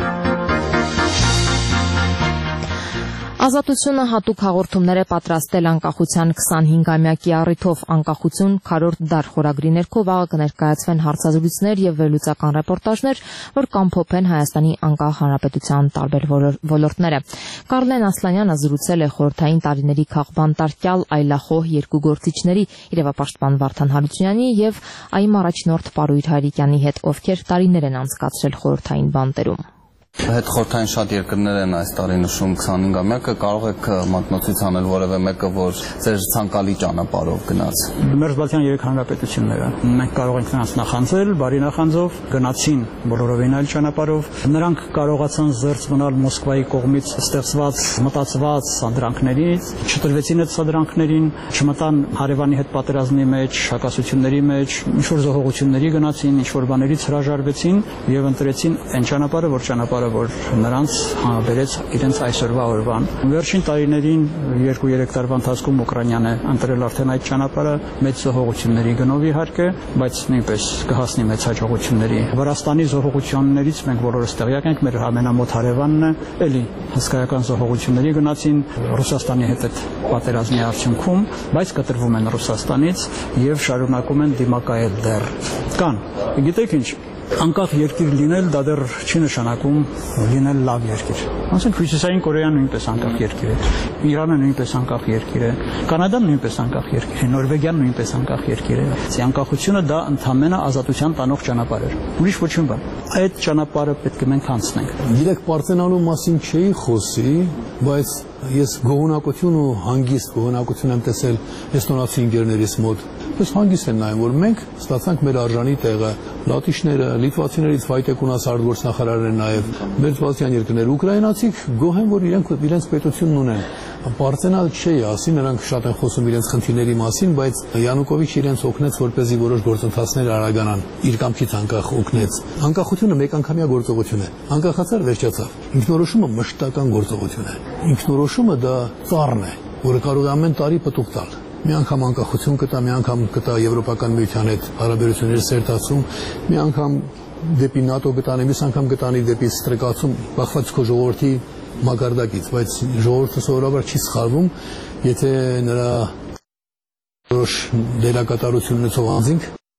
Ազատությունը հատուկ հաղորդումներ է պատրաստել անկախության քսանհինգամյակի առիթով անկախություն քառորդ դար խորագրի ներքո վաղը կներկայացվեն հարցազրույցներ եւ վերլուծական ռեպորտաժներ, որ կամփոփեն Հայաստանի անկախ հանրապետության տարբեր ոլորտները։ Կարլեն Ասլանյանը զրուցել է խորհրդային տարիների քաղբանտարկյալ այլախոհ երկու գործիչների՝ իրավապաշտպան Վարդան Հարությունյանի եւ ԱԻՄ առաջնորդ Պարույր Հայրիկյանի հետ, ովքեր տարիներ են անցկացրել խորհրդային բանտերում։ Հետխորհրդային շատ երկրներ են այս տարի նշում քսանհինգամյակը, կարող եք մատնոցից անել որևէ մեկը, որ ձեր ցանկալի ճանապարհով գնաց։ Մերձբալթյան երեք հանրապետությունները մենք կարող ենք նրանց նախանձել, բարի նախանձով գնացին բոլորովին այլ ճանապարհով։ Նրանք կարողացան զերծ մնալ Մոսկվայի կողմից ստեղծված մտածված սադրանքներից, չտրվեցին այդ սադրանքներին, չմտան հարևանի հետ պատերազմի մեջ, հակասությունների մեջ, ինչ որ զոհողությունների գնացին, ինչ որ բաներից հրաժարվեցին եւ ընտրեցին այն ճանապարհը, որ ճանապարհը որ նրանց բերեց իրենց այսօրվա օրվան։ Վերջին տարիներին երկու-երեք տարվա ընթացքում Ուկրաինան է ընտրել արդեն այդ ճանապարհը մեծ զոհողությունների գնով իհարկե, բայց նույնպես կհասնի մեծ հաջողությունների։ Վրաստանի զոհողություններից մենք բոլորս տեղյակ ենք, մեր ամենամոտ հարևանն է, էլի հսկայական զոհողությունների գնացին Ռուսաստանի հետ այդ պատերազմի արդյունքում, բայց կտրվում են Ռուսաստանից եւ շարունակում են դիմակայել դեռ։ Կան, գիտեք ինչ, անկախ երկիր լինել դա դեռ չի նշանակում լինել լավ երկիր։ Ասենք Հյուսիսային Կորեան նույնպես անկախ երկիր է, Իրանը նույնպես անկախ երկիր է, Կանադան նույնպես անկախ երկիր է, Նորվեգիան նույնպես անկախ երկիր է։ Այս անկախությունը դա ընդհանրապես ազատության տանող ճանապարհ է։ Ուրիշ ոչինչ բան։ Այդ ճանապարհը պետք է մենք անցնենք։ Գիտեք, պարտենալու մասին չէի խոսի, բայց ես գոհունակություն ու հանգիստ գոհունակություն եմ տեսել էստոնացի ընկերներիս մոտ։ Ես հանգիստ եմ նայում, որ մենք ստացանք մեր արժանի տեղը, լատիշները, լիտվացիներից Վայտեկունաս արտգործնախարարն է նաև, մերձբալթյան երկրներ, ուկրաինացիք գոհ են, որ իրենք իրենց պետությունն ունեն։ Պարտենալ չէ, ասի նրանք շատ են խոսում իրենց խնդիրների մասին, բայց Յանուկովիչը իրենց օգնեց, որպեսզի որոշ գործընթացներ արագանան, իր կամքից անկախ օգնեց։ Անկախությունը մեկանգամյա գործողություն է։ Անկախացար վերջացավ։ Ինքնորոշումը մշտական գործողություն է։ Ինքնորոշումը դա ծառն է, որը կարող է ամեն տարի պտուղ տալ։ Մի անգամ անկախություն կտա, մի անգամ կտա Եվրոպական միության հետ հարաբերությունների սերտացում, մի անգամ դեպի ՆԱՏՕ կտանի, մյուս անգամ կտանի դեպի ստրկացում, բախված քո ժողովրդի մակարդակից, բայց ժողովուրդը սովորաբար չի սխալվում, եթե նրա որոշ դերակատարություն ունեցող անձինք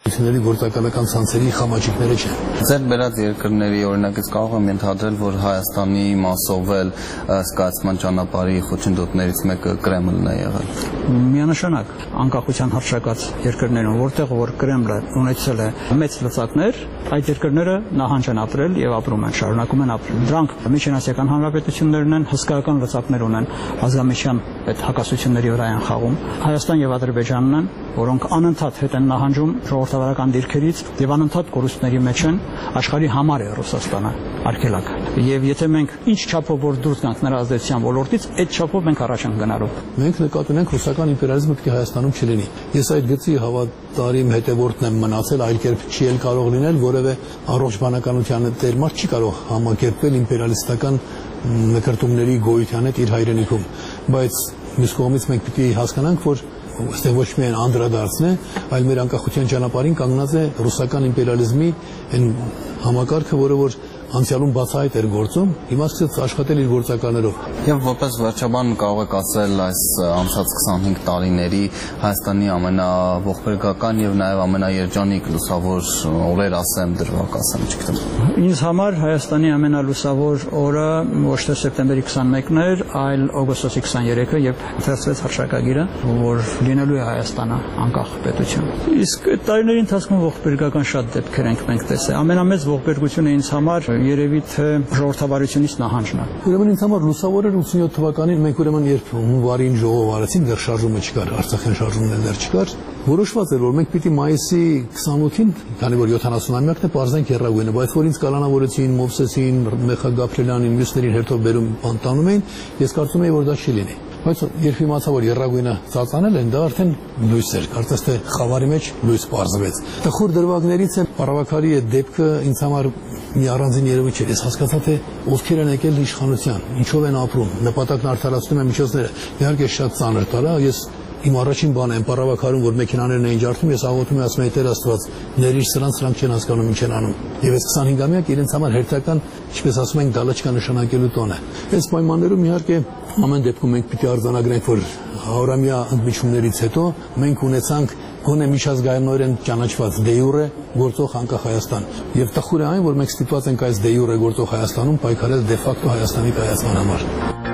Ուսումների գործակալական ցանցերի խամաճիկները չեն։ Ձեր բերած երկրների օրինակից կարող եմ ենթադրել, որ Հայաստանի մասով էլ սկացման ճանապարհի խոչընդոտներից մեկը Կրեմլն է եղել։ Միանշանակ անկախության հռչակած երկրներում, որտեղ որ Կրեմլը ունեցել է մեծ լծակներ, այդ երկրները նահանջ են ապրել եւ ապրում են, շարունակում են ապրել։ Դրանք միջինասիական հանրապետություններն են, հսկայական լծակներ ունեն ազգամիջյան այդ հակասությունների վրա են խաղում։ Հայաստան եւ Ադրբեջանն են, որոնք անընդհատ հետ են նահանջում ժողովրդավարական դիրքերից եւ անընդհատ կորուստների մեջ են, աշխարհի համար է Ռուսաստանը արգելակ։ Եվ եթե մենք ինչ չափով որ դուրս գանք նրա ազդեցության ոլորտից, այդ չափով մենք առաջ ենք գնալու։ Մենք նկատի ունենք ռուսական իմպերիալիզմը պետք է Հայաստանում չլինի։ Ես այդ գծի հավատարիմ հետևորդն եմ մնացել, այլ կերպ չի էլ կարող լինել, որևէ առողջ բանականության տեր մարդ չի կարող համակերպվել իմպերիալիստական նկարտումների գոյության հետ իր հայրենիքում, բայց մյուս կողմից մենք պիտի հասկանանք, որ այստեղ ոչ միայն անդրադարձն է, այլ մեր անկախության ճանապարհին կանգնած է ռուսական իմպերիալիզմի այն համակարգը, որը որ անցյալում բացահայտ էր գործում, հիմա սկսեց աշխատել իր գործականներով։ Եվ որպես վերջաբան կարող եք ասել այս անցած քսանհինգ տարիների Հայաստանի ամենաողբերգական եւ նաեւ ամենաերջանիկ լուսավոր օրեր ասեմ, դրվագ ասեմ, չգիտեմ։ Ինձ համար Հայաստանի ամենալուսավոր օրը ոչ թե սեպտեմբերի քսանմեկն էր, այլ օգոստոսի քսաներեքը, երբ ընթերցվեց հռչակագիրը, որ լինելու է Հայաստանը անկախ պետություն։ Իսկ տարիների ընթացքում ողբերգական շատ դեպքեր ենք մենք տեսել։ Ամենամեծ ողբերգությունը ինձ համար երևի թե ժողովրդավարությունից նահանջն է։ Ուրեմն ինձ համար լուսավոր էր ութսունյոթ թվականին մենք ուրեմն երբ հունվարին ժողով արեցին, դեռ շարժումը չկար, Արցախյան շարժումն էլ դեռ չկար, որոշված էր որ մենք պիտի մայիսի քսանութին, քանի որ յոթանասունամյակն է, պարզենք Եռագույնը, բայց որ ինձ Կալանավորեցին, Մովսեսին, Մեխա Գաբրելյանին, մյուսներին հերթով բերում բանտանում էին, ես կարծում եի որ դա չի լինի։ Բայց երբ իմացա որ Եռագույնը ծածանել են, դա արդեն լույս էր, կարծես թե խավարի մեջ լույս պարզվեց։ Տխուր դրվագներից է Պարավաքարի այդ դեպքը ինձ համար մի առանձին երևույթ չէր։ Ես հասկացա թե ովքեր են եկել իշխանության, ինչով են ապրում, նպատակն արդարացնում են միջոցները։ Իհարկե շատ ծանր տարա, ես իմ առաջին բանը այն Պարավաքարում, որ մեքենաներն էին ջարդում, ես աղոթում եմ ասում եմ Տեր Աստված, ներիր սրանց, սրանք չեն հասկանում ինչ են անում։ Եվ այս քսանհինգամյակ իրենց համար հերթական, ինչպես ասում են, գալաչկա նշանակելու տոն է։ Այս պայմաններում իհարկե ամեն դեպքում մենք պիտի արձանագրենք, որ հարյուրամյա ընդմիջումներից հետո մենք ունեցանք գոնե միջազգայինորեն ճանաչված դե յուրե գործող անկախ Հայաստան։ Եվ տխուր է այն, որ մենք ստիպված ենք այս դե յուրե գործող Հայաստանում պայքարել դե ֆակտո Հայաստանի կայացման համար։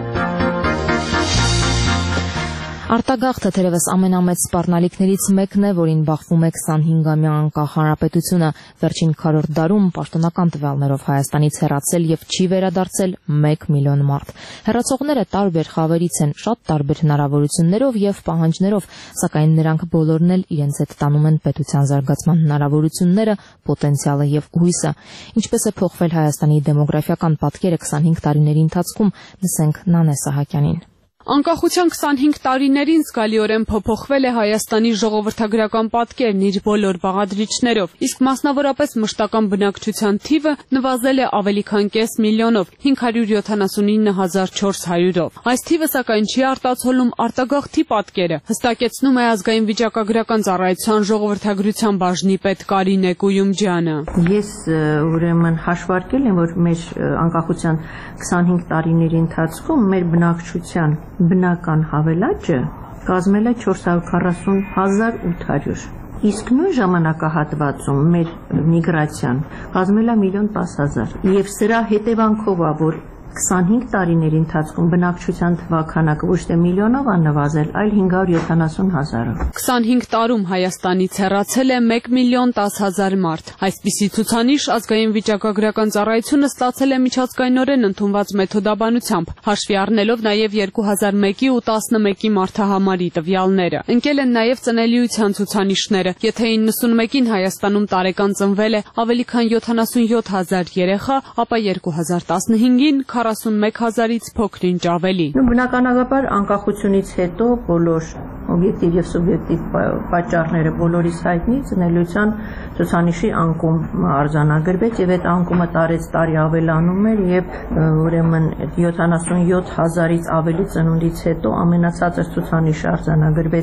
Արտագաղթը թերևս ամենամեծ սպառնալիքներից մեկն է, որին բախվում է քսանհինգամյա անկախ հանրապետությունը, վերջին քառորդ դարում պաշտոնական տվյալներով Հայաստանից հեռացել եւ չի վերադարձել մեկ միլիոն մարդ։ Հեռացողները տարբեր խավերից են, շատ տարբեր հնարավորություններով եւ պահանջներով, սակայն նրանք բոլորն էլ իրենց հետ տանում են պետության զարգացման հնարավորությունները, պոտենցիալը եւ հույսը։ Ինչպես է փոխվել Հայաստանի դեմոգրաֆիական պատկերը քսանհինգ տարիների ընթացքում, լսենք Նանե Սահակյանին։ Անկախության քսանհինգ տարիներին զգալիորեն փոփոխվել է Հայաստանի ժողովրդագրական պատկերն իր բոլոր բաղադրիչներով, իսկ մասնավորապես մշտական բնակչության թիվը նվազել է ավելի քան կես միլիոնով, հինգ հարյուր յոթանասունինը հազար չորս հարյուրով։ Այս թիվը սակայն չի արտացոլում արտագաղթի պատկերը, հստակեցնում է ազգային վիճակագրական ծառայության ժողովրդագրության բաժնի պետ Կարինե Կույումջյանը։ Ես ուրեմն հաշվարկել եմ, որ մեր անկախության քսանհինգ տարիների ընթացքում մեր բնակչության բնական հավելաճը կազմել է չորս հարյուր քառասուն հազար ութ հարյուր, իսկ նույն ժամանակահատվածում մեր միգրացիան կազմել է միլիոն տաս հազար, եւ սրա հետևանքով է, որ քսանհինգ տարիների ընթացքում բնակչության թվաքանակը ոչ թե միլիոնով է նվազել, այլ հինգ հարյուր յոթանասուն հազարով։ քսանհինգ տարում Հայաստանից հեռացել է մեկ միլիոն տաս հազար մարդ։ Այսպիսի ցուցանիշ ազգային վիճակագրական ծառայությունը ստացել է միջազգայինորեն ընդունված մեթոդաբանությամբ, հաշվի առնելով նաև երկու հազար մեկի ու տասնմեկի մարդահամարի տվյալները։ Ընկել են նաև ծնելիության ցուցանիշները։ Եթե իննսունմեկին Հայաստանում տարեկան ծնվել է ավելի քան յոթանասունյոթ հազար երեխա, ապա երկու հազար տասնհինգին քառասունմեկ հազարից փոքր-ինչ ավելի։ Բնականաբար անկախությունից հետո բոլոր օբյեկտիվ եւ սուբյեկտիվ պատճառները բոլորիս հայտնի, ծնելիության ցուցանիշի անկում արձանագրվեց եւ այդ անկումը տարեց տարի ավելանում էր եւ ուրեմն յոթանասունյոթ հազարից ավելի ծնունդից հետո ամենացածր ցուցանիշը արձանագրվեց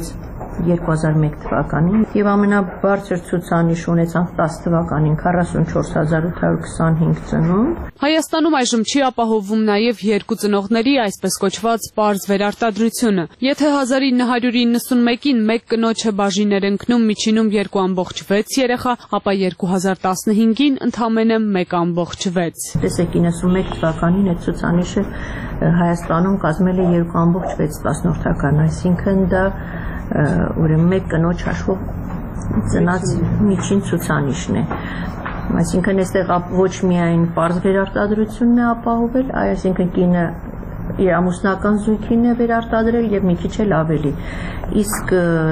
երկու հազար մեկ թվականին եւ ամենաբարձր ցուցանիշ ունեցանք տասը թվականին քառասունչորս հազար ութ հարյուր քսանհինգ ծնունդ։ Հայաստանում այժմ չի ապահովում նաեւ երկու ծնողների այսպես կոչված պարզ վերարտադրությունը։ Եթե հազար ինը հարյուր իննսունմեկին մեկ կնոջը բաժին էր ընկնում միջինում երկու ամբողջ վեց երեխա, ապա երկու հազար տասնհինգին ընդամենը մեկ ամբողջ վեց։ Տեսեք իննսունմեկ թվականին այդ ցուցանիշը Հայաստանում կազմել է երկու ամբողջ վեց տասնորդական, այսինքն դա ուրեմն մեկ կնոջ հաշվով ծնած միջին ցուցանիշն է։ Այսինքն այստեղ ոչ միայն պարզ վերարտադրությունն է ապահովել, այսինքն կինը իր ամուսնական զույգին է վերարտադրել եւ մի քիչ էլ ավելի։ Իսկ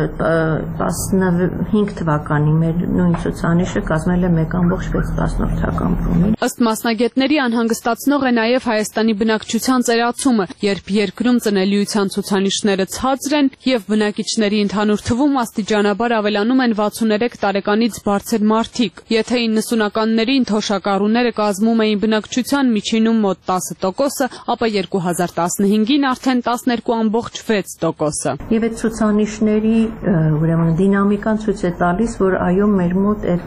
տասնհինգ թվականի մեր նույն ցուցանիշը կազմել է մեկ ամբողջ վեց տասնորդական բռունի։ Ըստ մասնագետների անհանգստացնող է նաեւ Հայաստանի բնակչության ծերացումը, երբ երկրում ծնելիության ցուցանիշները ցածր են եւ բնակիչների ընդհանուր թվում աստիճանաբար ավելանում են վաթսուներեք տարեկանից բարձր մարդիկ։ Եթե իննսունականներին թոշակառուները կազմում էին բնակչության միջինում մոտ տասը տոկոսը, ապա երկու հազար տասնհինգին արդեն տասներկու ամբողջ վեց տոկոսը։ Եվ այդ ցուցանիշների ուրեմն դինամիկան ցույց է տալիս, որ այո մեր մոտ այդ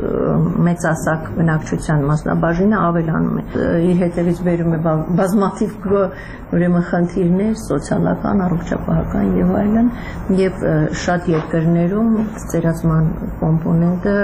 մեծասակ բնակչության մասնաբաժինը ավելանում է։ Իր հետևից բերում է բազմաթիվ ուրեմն խնդիրներ, սոցիալական, առողջապահական եւ այլն, եւ շատ երկրներում ծերացման կոմպոնենտը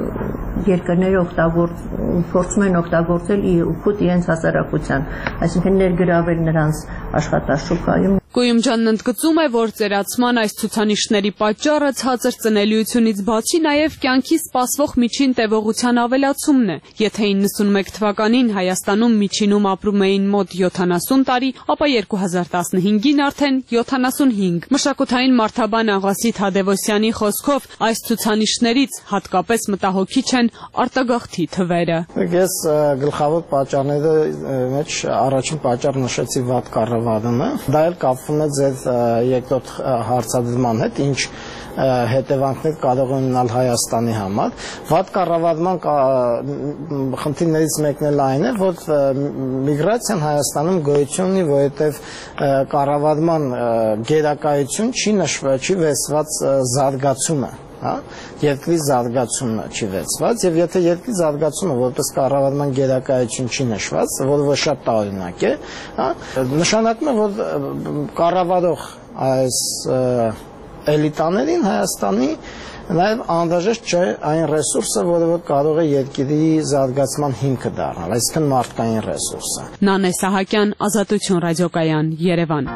երկրները օգտագործում փորձում են օգտագործել իբուտ իրենց հասարակության, այսինքն ներգրավել նրանց աշխատաշուկայում։ Գոյումջանն ընդգծում է, որ ծերացման այս ցուցանիշների պատճառը ցածր ծնելիությունից բացի նաև կյանքի սպասվող միջին տևողության ավելացումն է։ Եթե իննսունմեկ թվականին Հայաստանում միջինում ապրում էին մոտ յոթանասուն տարի, ապա երկու հազար տասնհինգին արդեն յոթանասունհինգ։ Մշակութային մարդաբան Աղասի Թադևոսյանի խոսքով այս ցուցանիշներից հատկապես մտահոգիչ են արտագաղթի թվերը։ Ես գլխավոր պատճառների մեջ առաջին պատճառը նշեցի վատ կառավարումը, դա էլ կապվում է ձեր երկրորդ հարցադրման հետ, ինչ հետևանքներ կարող են ունենալ Հայաստանի համար։ Վատ կառավարման խնդիրներից մեկն էլ այն է, որ միգրացիան Հայաստանում գոյություն ունի, որովհետև կառավարման գերակայություն չի նշվել, չի վերցված զարգացումը, հա, երկրի զարգացումը չի վերցված, եւ եթե երկրի զարգացումը որպես կառավարման գերակայություն չի նշված, որը որ շատ տարօրինակ է, հա, նշանակում է, որ կառավարող այս էլիտաներին Հայաստանի նաև անհրաժեշտ չէ այն ռեսուրսը, որը որ կարող է երկրի զարգացման հիմքը դառնալ, այսինքն մարդկային ռեսուրսը։ Նանե Սահակյան, Ազատություն ռադիոկայան, Երևան։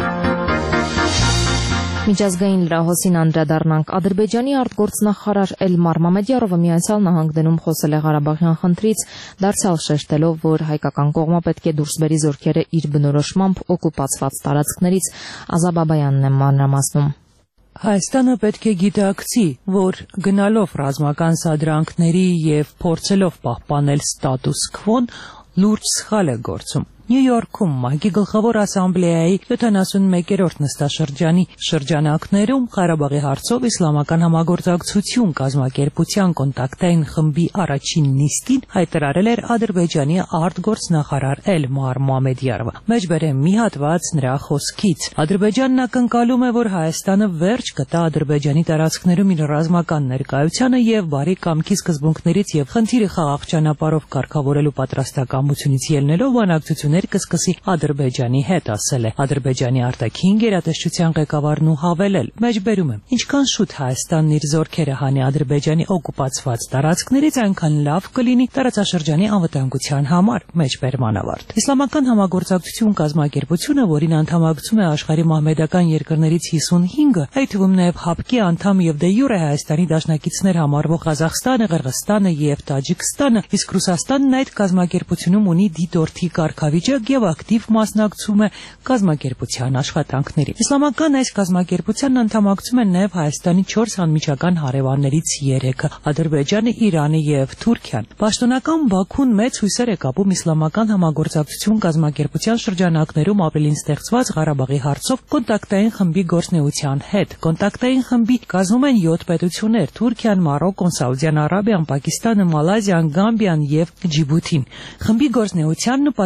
Միջազգային լրահոսին անդրադառնանք։ Ադրբեջանի արտգործնախարար Էլմար Մամեդյարովը Միացյալ Նահանգներում խոսել է Ղարաբաղյան խնդրից, դարձյալ շեշտելով, որ հայկական կողմը պետք է դուրս բերի զորքերը իր բնորոշմամբ օկուպացված տարածքներից։ Ազա Բաբայանն է մանրամասնում։ Հայաստանը պետք է գիտակցի, որ գնալով ռազմական սադրանքների եւ փորձելով պահպանել ստատուս քվոն լուրջ սխալ է գործում։ Նյու Յորքում ՄԱԿ-ի գլխավոր ասամբլեայի յոթանասունմեկերորդ նստաշրջանի շրջանակներում Ղարաբաղի հարցով իսլամական համագործակցություն կազմակերպության կոնտակտային խմբի առաջին նիստին հայտարարել էր Ադրբեջանի արտգործնախարար Էլմար Մամեդյարովը։ Մեջբերեմ մի հատված նրա խոսքից։ Ադրբեջանն ակնկալում է, որ Հայաստանը վերջ կտա Ադրբեջանի տարածքներում իր ռազմական ներկայությանը եւ բարի կամքի սկզբունքներից եւ խնդիրը խաղաղ ճանապարհով կարգավորելու պատրաստակամությունից ելնելով բանակցություններ կսկսի Ադրբեջանի հետ, ասել է Ադրբեջանի արտաքին գերատեսչության ղեկավարն ու հավելել. Մեջբերում եմ, ինչքան շուտ Հայաստանն իր զորքերը հանի Ադրբեջանի օկուպացված տարածքներից, այնքան լավ կլինի տարածաշրջանի անվտանգության համար։ Մեջբերման ավարտ։ Իսլամական համագործակցություն կազմակերպությունը, որին անդամակցում է աշխարհի մահմեդական երկրներից հիսունհինգը, այդ թվում նաև ՀԱՊԿ-ի անդամ եւ դե յուրե Հայաստանի դաշնակիցներ համարվող Ղազախստանը, Ղրղստանը եւ Տաջիկստանը, իսկ Ռուսաստանն այդ կազմակերպությունում ունի դիտորդի կարգավիճակ եւ ակտիվ մասնակցում է կազմակերպության աշխատանքներին։ Իսլամական այս կազմակերպությանն անդամակցում են նաև Հայաստանի չորս անմիջական հարևաններից երեքը՝ Ադրբեջանը, Իրանը եւ Թուրքիան։ Պաշտոնական Բաքուն մեծ հույսեր է կապում իսլամական համագործակցություն կազմակերպության շրջանակներում ապրիլին ստեղծված Ղարաբաղի հարցով կոնտակտային խմբի գործնեության հետ։ Կոնտակտային խմբի կազմում են յոթ պետություններ՝ Թուրքիան, Մարոկոն, Սաուդյան Արաբիան, Պակիստանը, Մալազիան, Գամբիան եւ Ջիբութին։ Խմբի գործնեության նպատակն է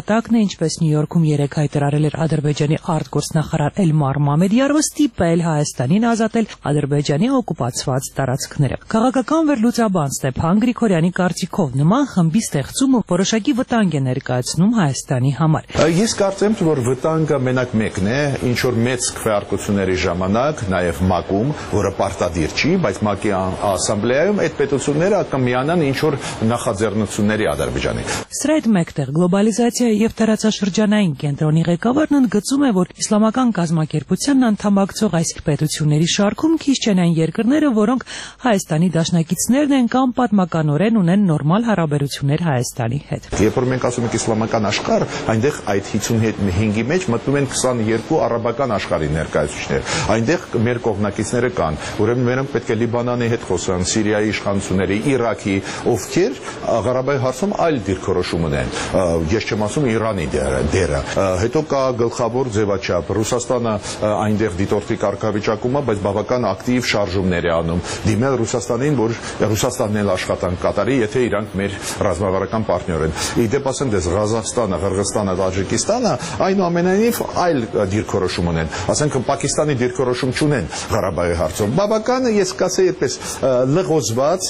ինչպես Նյու Յորքում երեկ հայտարարել էր Ադրբեջանի արտգործնախարար Էլմար Մամեդյարովը, ստիպել Հայաստանին ազատել Ադրբեջանի օկուպացված տարածքները։ Քաղաքական վերլուծաբան Ստեփան Գրիգորյանի կարծիքով նման խմբի ստեղծումը որոշակի վտանգ է ներկայացնում Հայաստանի համար։ Ես կարծեմ, որ վտանգը մենակ մեկն է, ինչ որ մեծ քվեարկությունների ժամանակ, նաև ՄԱԿ-ում, որը պարտադիր չի, բայց ՄԱԿ-ի ասամբլեայում այդ պետությունները կմիանան ինչ որ նախաձեռնությունների Ադրբեջանի։ Սրա հետ մեկտեղ գլոբալիզացիա եւ տարածաշրջանային կենտրոնի ղեկավարն ընդգծում է, որ իսլամական կազմակերպությանն անդամակցող այս պետությունների շարքում քիչ չեն այն երկրները, որոնք Հայաստանի դաշնակիցներն են կամ պատմականորեն ունեն նորմալ հարաբերություններ Հայաստանի հետ։ Երբ որ մենք ասում ենք իսլամական աշխարհ, այնտեղ այդ հինգի մեջ մտնում են քսաներկու արաբական աշխարհի ներկայացուցիչներ։ Այնտեղ մեր կողմնակիցները կան, ուրեմն մենակ պետք է Լիբանանի հետ խոսան, Սիրիայի իշխանությունների, Իրաքի, ովքեր Ղարաբաղի հարցում այլ դիրքորոշում ունեն։ Ես չեմ ասում Իրանի դերը։ Հետո կա գլխավոր ձևաչափ։ Ռուսաստանը այնտեղ դիտորդի կարգավիճակում է, բայց բավական ակտիվ շարժումներ է անում։ Դիմել Ռուսաստանին, որ Ռուսաստանն էլ աշխատանք կատարի, եթե իրանք մեր ռազմավարական պարտներ են։ Իդեպ ասեմ, դες Ղազախստանը, Ղրղստանը, Տաջիկստանը այնուամենայնիվ այլ դիրքորոշում ունեն։ Ասենք Պակիստանի դիրքորոշում չունեն Ղարաբաղի հարցում։ Բավական ես կասեի այդպես լղոզված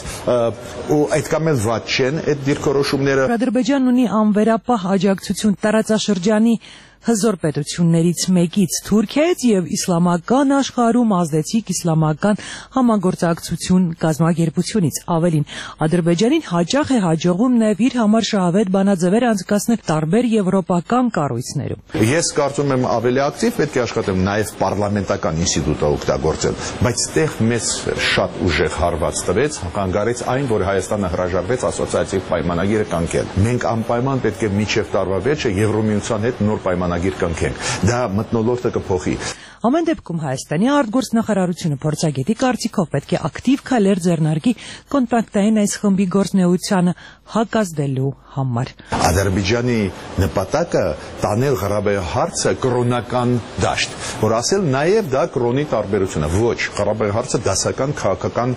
ու այդքան էլ վատ չեն այդ դիրքորոշումները։ Ադրբեջանն ունի անվերապահ աջակցություն տարածաշրջանի հզոր պետություններից մեկից Թուրքիայից եւ իսլամական աշխարհում ազդեցիկ իսլամական համագործակցություն կազմակերպությունից։ Ավելին, Ադրբեջանին հաճախ է հաջողվում նաեւ իր համար շահավետ բանաձևեր անցկացնել տարբեր եվրոպական կառույցներում։ Ես կարծում եմ ավելի ակտիվ պետք է աշխատեմ նաեւ պարլամենտական ինստիտուտը օգտագործել, բայց այդտեղ մեծ շատ ուժեղ հարված տվեց, հանգարեց այն, որ Հայաստանը հրաժարվեց ասոցիացիվ պայմանագիրը կնքել։ Մենք անպայման պետք է միջև տարվա վերջը Եվրոմիության հետ նոր պայմանագիր կնքենք։ Դա մթնոլորտը կփոխի։ Ամեն դեպքում Հայաստանի արտգործնախարարությունը փորձագետի կարծիքով պետք է ակտիվ քայլեր ձեռնարկի կոնտակտային այս խմբի գործնեությանը հակազդելու համար։ Ադրբեջանի նպատակը տանել Ղարաբաղի հարցը կրոնական դաշտ, որ ասել նաև դա կրոնի տարբերությունը։ Ոչ, Ղարաբաղի հարցը դասական քաղաքական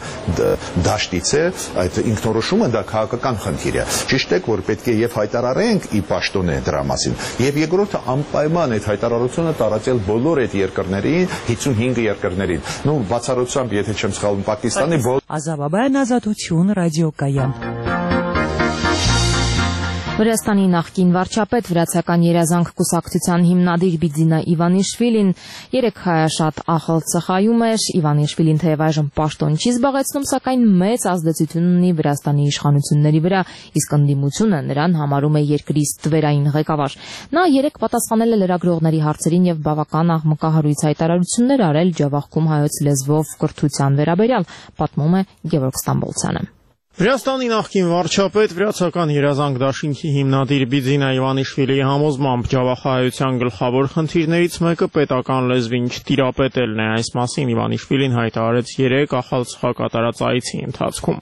դաշտից է, այդ ինքնորոշումը դա քաղաքական խնդիր է։ Ճիշտ է, որ պետք է եւ հայտարարենք ի պաշտոնե դրա մասին, եւ երկրորդը անպայման այդ հայտարարությունը տարածել բոլոր այդ երկրներին, հիսունհինգ երկրներին։ Ну, բացառությամբ, եթե չեմ սխալվում, Պակիստանի Ազավաբայան Ազատություն, ռադիոկայան։ Վրաստանի նախկին վարչապետ վրացական երազանք կուսակցության հիմնադիր Բիձինա Իվանիշվիլին երեք հայաշատ ախալ ծխայում էր։ Իվանիշվիլին թեև այժմ պաշտոն չի զբաղեցնում, սակայն մեծ ազդեցություն ունի Վրաստանի իշխանությունների վրա, իսկ ընդդիմությունը նրան համարում է երկրի ստվերային ղեկավար։ Նա երեք պատասխանել է լրագրողների հարցերին եւ բավական աղմկահարույց հայտարարություններ արել Ջավախքում հայոց լեզվով կրթության վերաբերյալ, պատմում է Գևորգ Ստամբոլցյանը։ Վրաստանի նախկին վարչապետ վրացական երազանք դաշինքի հիմնադիր Բիձինա Իվանիշվիլիի համոզմամբ ջավախահայության գլխավոր խնդիրներից մեկը պետական լեզվին չտիրապետելն է։ Այս մասին Իվանիշվիլին հայտարարեց երեք ախալցխա կատարած այցի ընթացքում։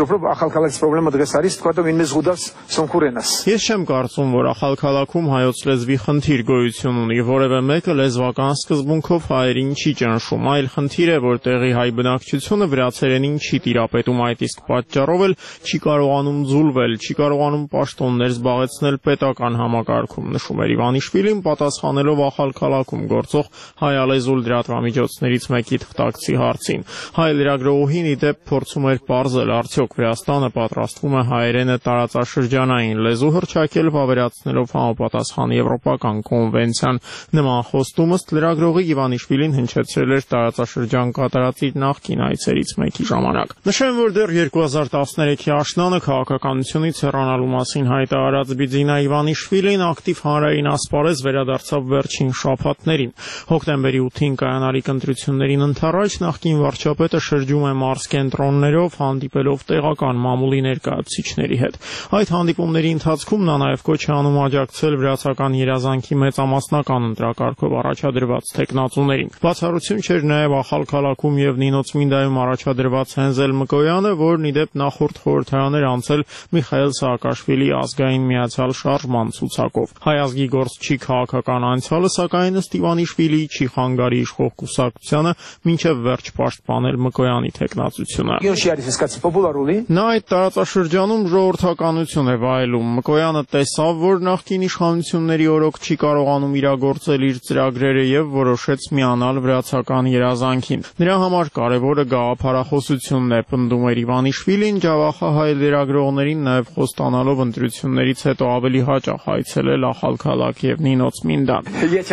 Ես չեմ կարծում, որ ախալքալաքում հայոց լեզվի խնդիր գոյություն ունի, որևէ մեկը լեզվական սկզբունքով հայերին չի ճնշում, այլ խնդիր է, որ տեղի հայ բնակչությունը վրացերենին չի տիրապետում, այդ իսկ պատճառով չի կարողանում ձուլվել, չի կարողանում պաշտոններ զբաղեցնել պետական համակարգում, նշում էր Իվանիշվիլին, պատասխանելով ախալքալաքում գործող հայալեզու լրատվամիջոցներից մեկի թղթակցի հարցին։ Հայ լրագրողուհին ի դեպ փորձում էր պարզել, արդյոք Վրաստանը պատրաստվում է հայերենը տարածաշրջանային լեզու հռչակել, վավերացնելով համապատասխան եվրոպական կոնվենցիան։ Նման խոստում ըստ լրագրողի Իվանիշվիլին հնչեցրել էր տարածաշրջան կատարած իր նախկին այցերից մեկի ժամանակ։ Նշեմ, որ դեռ երկու հազար տասներեքի աշնանը քաղաքականությունից հեռանալու մասին հայտարարած Բիձինա Իվանիշվիլին ակտիվ հանրային ասպարեզ վերադարձավ վերջին շաբաթներին։ Հոկտեմբերի ութին կայանալիք ընտրություններին ընդառաջ նախկին վարչապետը շրջում է մարզ կենտրոններով, հանդիպելով տեղական մամուլի ներկայացուցիչների հետ։ Այդ հանդիպումների ընթացքում նա նաև կոչ է անում աջակցել վրացական երազանքի մեծամասնական ընտրակարգով առաջադրված թեկնածուներին։ Բացառություն չէր նաև ախալքալաքում եւ Նինոցմինդայում առաջադրված Հենզել Մկոյանը, որն ի դեպ նախ նախորդ խորհրդարան էր անցել Միխայել Սաակաշվիլի ազգային միացյալ շարժման ցուցակով։ Հայ ազգի գործչի քաղաքական անցյալը սակայն ըստ Իվանիշվիլիի չի խանգարի իշխող կուսակցությանը մինչև վերջ պաշտպանել Մկոյանի թեկնածությունը։ Նա այդ տարածաշրջանում ժողովրդականություն է վայելում։ Մկոյանը տեսավ, որ նախկին իշխանությունների օրոք չի կարողանում իրագործել իր ծրագրերը եւ որոշեց միանալ վրացական երազանքին։ Նրա համար կարևորը գաղափարախոսությունն է, պնդում էր Իվանիշվիլին, ջավախահայ լրագրողներին նաեւ խոստանալով ընտրություններից հետո ավելի հաճախ այցելել Ախալքալակ եւ Նինոց Մինդան։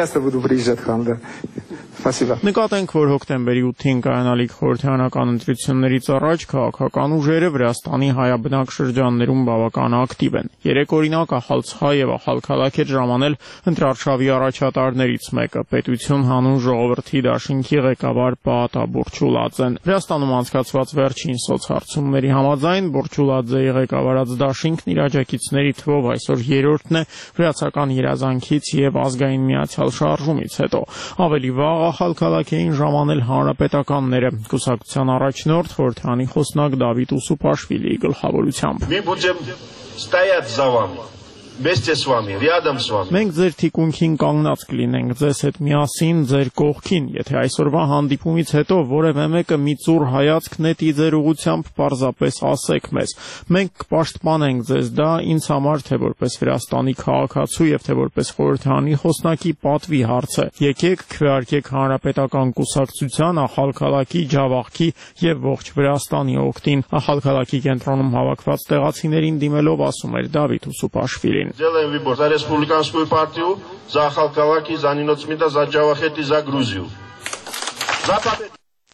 Նկատենք, որ հոկտեմբերի ութին կայանալիք խորհրդարանական ընտրություններից առաջ քաղաքական ուժերը Վրաստանի հայաբնակ շրջաններում բավական ակտիվ են։ Երեք օրինակ Ախալցխա եւ Ախալքալակ էր ժամանել ընտրարշավի առաջատարներից մեկը՝ Պետություն հանուն ժողովրդի դաշինքի ղեկավար Պաատա Բուրչուլաձեն։ Վրաստանում անցկացված վերջին սոցհարցումների համաձայն Բուրչուլաձեի ղեկավարած դաշինքն իր աջակիցների թվով այսօր երրորդն է վրացական երազանքից եւ ազգային միացյալ շարժումից հետո։ Ավելի վաղ Ախալքալակ էին ժամանել հանրապետականները, կուսակցության առաջնորդ խորհրդարանի խոսնակ Դավիթ Ուսուփաշվիլիի գլխավորությամբ։ Մենք ձեր թիկունքին կանգնած կլինենք, ձեզ հետ միասին, ձեր կողքին, եթե այսօրվա հանդիպումից հետո որևէ մեկը մի ծուռ հայացք նետի ձեր ուղությամբ, պարզապես ասեք մեզ։ Մենք կպաշտպանենք ձեզ, դա ինձ համար թե որպես Վրաստանի քաղաքացու եւ թե որպես խորհրդարանի խոսնակի պատվի հարց է։ Եկեք քվեարկեք հանրապետական կուսակցության, Ախալքալակի, Ջավախքի եւ ողջ Վրաստանի օգտին։ Ախալքալակի կենտրոնում հավաքված տեղացիներին դիմելով ասում էր Դավիթ Ուսուփաշվիլին։ Делаем выбор за республиканскую партию, за Ախալքալակի, за Նինոց Մինդա, за Ջավախետ и за Грузию. За победу!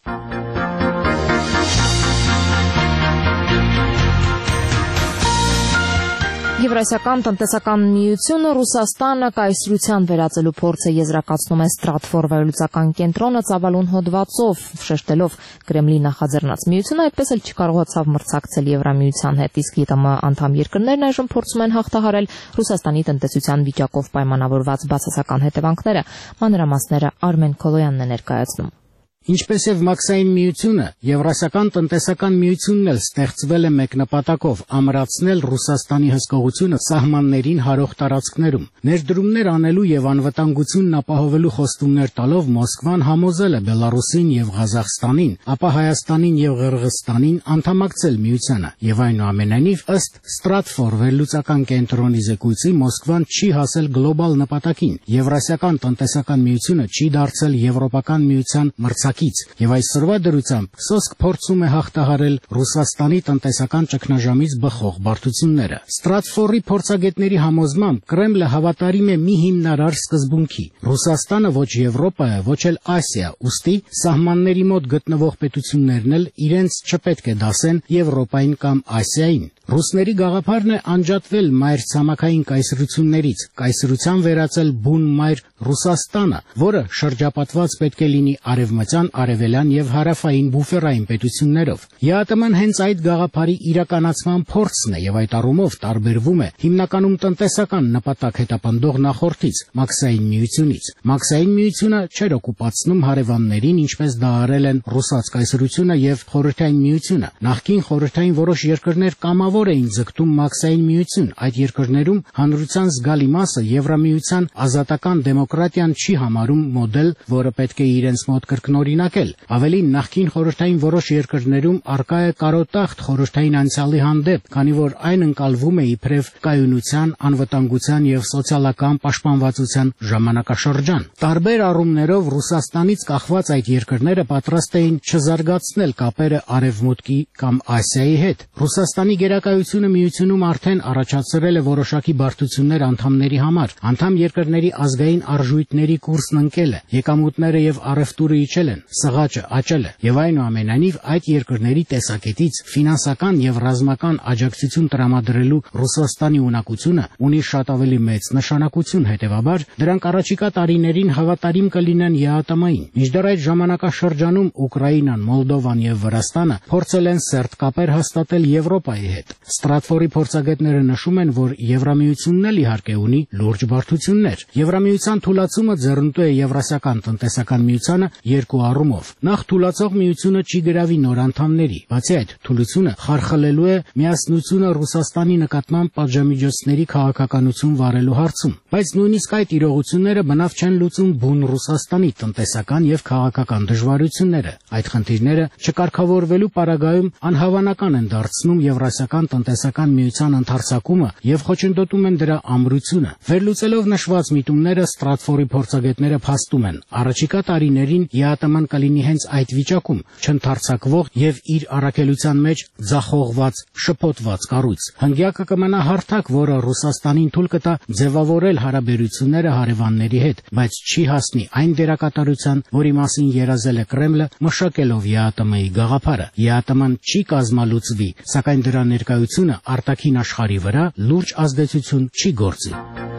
Եվրասիական տնտեսական միությունը Ռուսաստանը կայսրության վերածելու փորձը եզրակացնում է Ստրատֆոր վերլուծական կենտրոնը ծավալուն հոդվածով, շեշտելով Կրեմլի նախաձեռնած միությունը այդպես էլ չկարողացավ մրցակցել Եվրամիության հետ, իսկ ԵՏՄ անդամ երկրներն այժմ փորձում են հաղթահարել Ռուսաստանի տնտեսության վիճակով պայմանավորված բացասական հետևանքները։ Մանրամասները Արմեն Քոլոյանն է ներկայացնում։ Ինչպես եւ Մաքսային միությունը, Եվրասիական տնտեսական միությունն էլ ստեղծվել է մեկ նպատակով՝ ամրացնել Ռուսաստանի հսկողությունը սահմաններին հարող տարածքներում։ Ներդրումներ անելու եւ անվտանգությունն ապահովելու խոստումներ տալով Մոսկվան համոզել է Բելարուսին եւ Ղազախստանին, ապա Հայաստանին եւ Ղրղըզստանին անդամակցել միությանը, եւ այնուամենայնիվ ըստ Ստրատֆոր վերլուծական կենտրոնի զեկույցի Մոսկվան չի հասել գլոբալ նպատակին։ Եվրասիական տնտեսական միությունը չի դարձել Եվրոպական միության մրցակից եւ այսօրվա դրությամբ սոսկ փորձում է հաղթահարել Ռուսաստանի տնտեսական ճգնաժամից բխող բարդությունները։ Ստրատֆորի փորձագետների համոզմամբ Կրեմլը հավատարիմ է մի հիմնարար սկզբունքի՝ Ռուսաստանը ոչ Եվրոպա է, ոչ էլ Ասիա, ուստի սահմանների մոտ գտնվող պետություններն էլ իրենց չպետք է դասեն Եվրոպային կամ Ասիային։ Ռուսների գաղափարն է անջատվել մայր ցամաքային կայսրություններից, կայսրության վերածել բուն մայր Ռուսաստանը, որը շրջապատված պետք է լինի արևմտյան, արևելյան եւ հարավային բուֆերային պետություններով։ ԵԱՏՄ-ն հենց այդ գաղափարի իրականացման փորձն է եւ այդ առումով տարբերվում է հիմնականում տնտեսական նպատակ հետապնդող նախորդից՝ Մաքսային միությունից։ Մաքսային միությունը չէր օկուպացնում հարևաններին, ինչպես դա արել են Ռուսաց կայսրությունը եւ Խորհրդային միությունը։ Նախկին խորհրդային որոշ երկրներ կամավոր էին ձգտում Մաքսային միություն։ Այդ երկրներում հանրության զգալի մասը Եվրամիության ազատական դեմոկրատիան չի համարում մոդել, որը պետք է իրենց մոտ կրկնօրինակել։ Ավելին, նախկին խորհրդային որոշ երկրներում առկա է կարոտախտ խորհրդային անցյալի հանդեպ, քանի որ այն ընկալվում է իբրև կայունության, անվտանգության եւ սոցիալական պաշտպանվածության ժամանակաշրջան։ Տարբեր առումներով Ռուսաստանից կախված այդ երկրները պատրաստ էին չզարգացնել կապերը Արևմուտքի կամ Ասիայի հետ։ Ռուսաստանի գերակայությունը միությունում արդեն առաջացրել է որոշակի բարդություններ անդամների համար։ Անդամ երկրների ազգային արժույթների կուրսն ընկել է, եկամուտները եւ առևտուրը իջել են, սղաճը աճել է, եւ այնուամենայնիվ այդ երկրների տեսակետից ֆինանսական եւ ռազմական աջակցություն տրամադրելու Ռուսաստանի ունակությունը ունի շատ ավելի մեծ նշանակություն, հետեւաբար դրանք առաջիկա տարիներին հավատարիմ կլինեն ԵԱՏՄ-ին։ Մինչդեռ այդ ժամանակաշրջանում Ուկրաինան, Մոլդովան եւ Վրաստանը փորձել են սերտ կապեր հաստատել Եվրոպայի հետ։ Ստրատֆորի փորձագետները նշում են, որ Եվրամիությունն էլ իհարկե ունի լուրջ բարդություններ։ Եվրամիության թուլացումը ձեռնտու է Եվրասիական տնտեսական միությանը երկու առումով։ Նախ թուլացող միությունը չի գրավի նոր անդամների, բացի այդ թուլությունը խարխլելու է միասնությունը Ռուսաստանի նկատմամբ պատժամիջոցների քաղաքականություն վարելու հարցում, բայց նույնիսկ այդ իրողությունները բնավ չեն լուծում բուն Ռուսաստանի տնտեսական եւ քաղաքական դժվարությունները։ Այդ խնդիրները չկարգավորվելու պարագայում անհավանական են դարձնում Եվրասիական տնտեսական միության ընդարձակումը եւ խոչընդոտում են դրա ամրությունը։ Վերլուծելով նշված միտումները Ստրատֆորի փորձագետները փաստում են, առաջիկա տարիներին ԵԱՏՄ-ն կլինի հենց այդ վիճակում, չընդարձակվող եւ իր առաքելության մեջ ձախողված, շփոթված կառույց։ Հնգյակը կմնա հարթակ, որը Ռուսաստանին թույլ կտա ձևավորել հարաբերությունները հարևանների հետ, բայց չի հասնի այն դերակատարության, որի մասին երազել է Կրեմլը, մշակելով ԵԱՏՄ-ի գաղափարը։ ԵԱՏՄ-ն չի կազմալուծվի, սակայն դրա ներկայությունը արտաքին աշխարհի վրա լուրջ ազդեցություն չի գործի։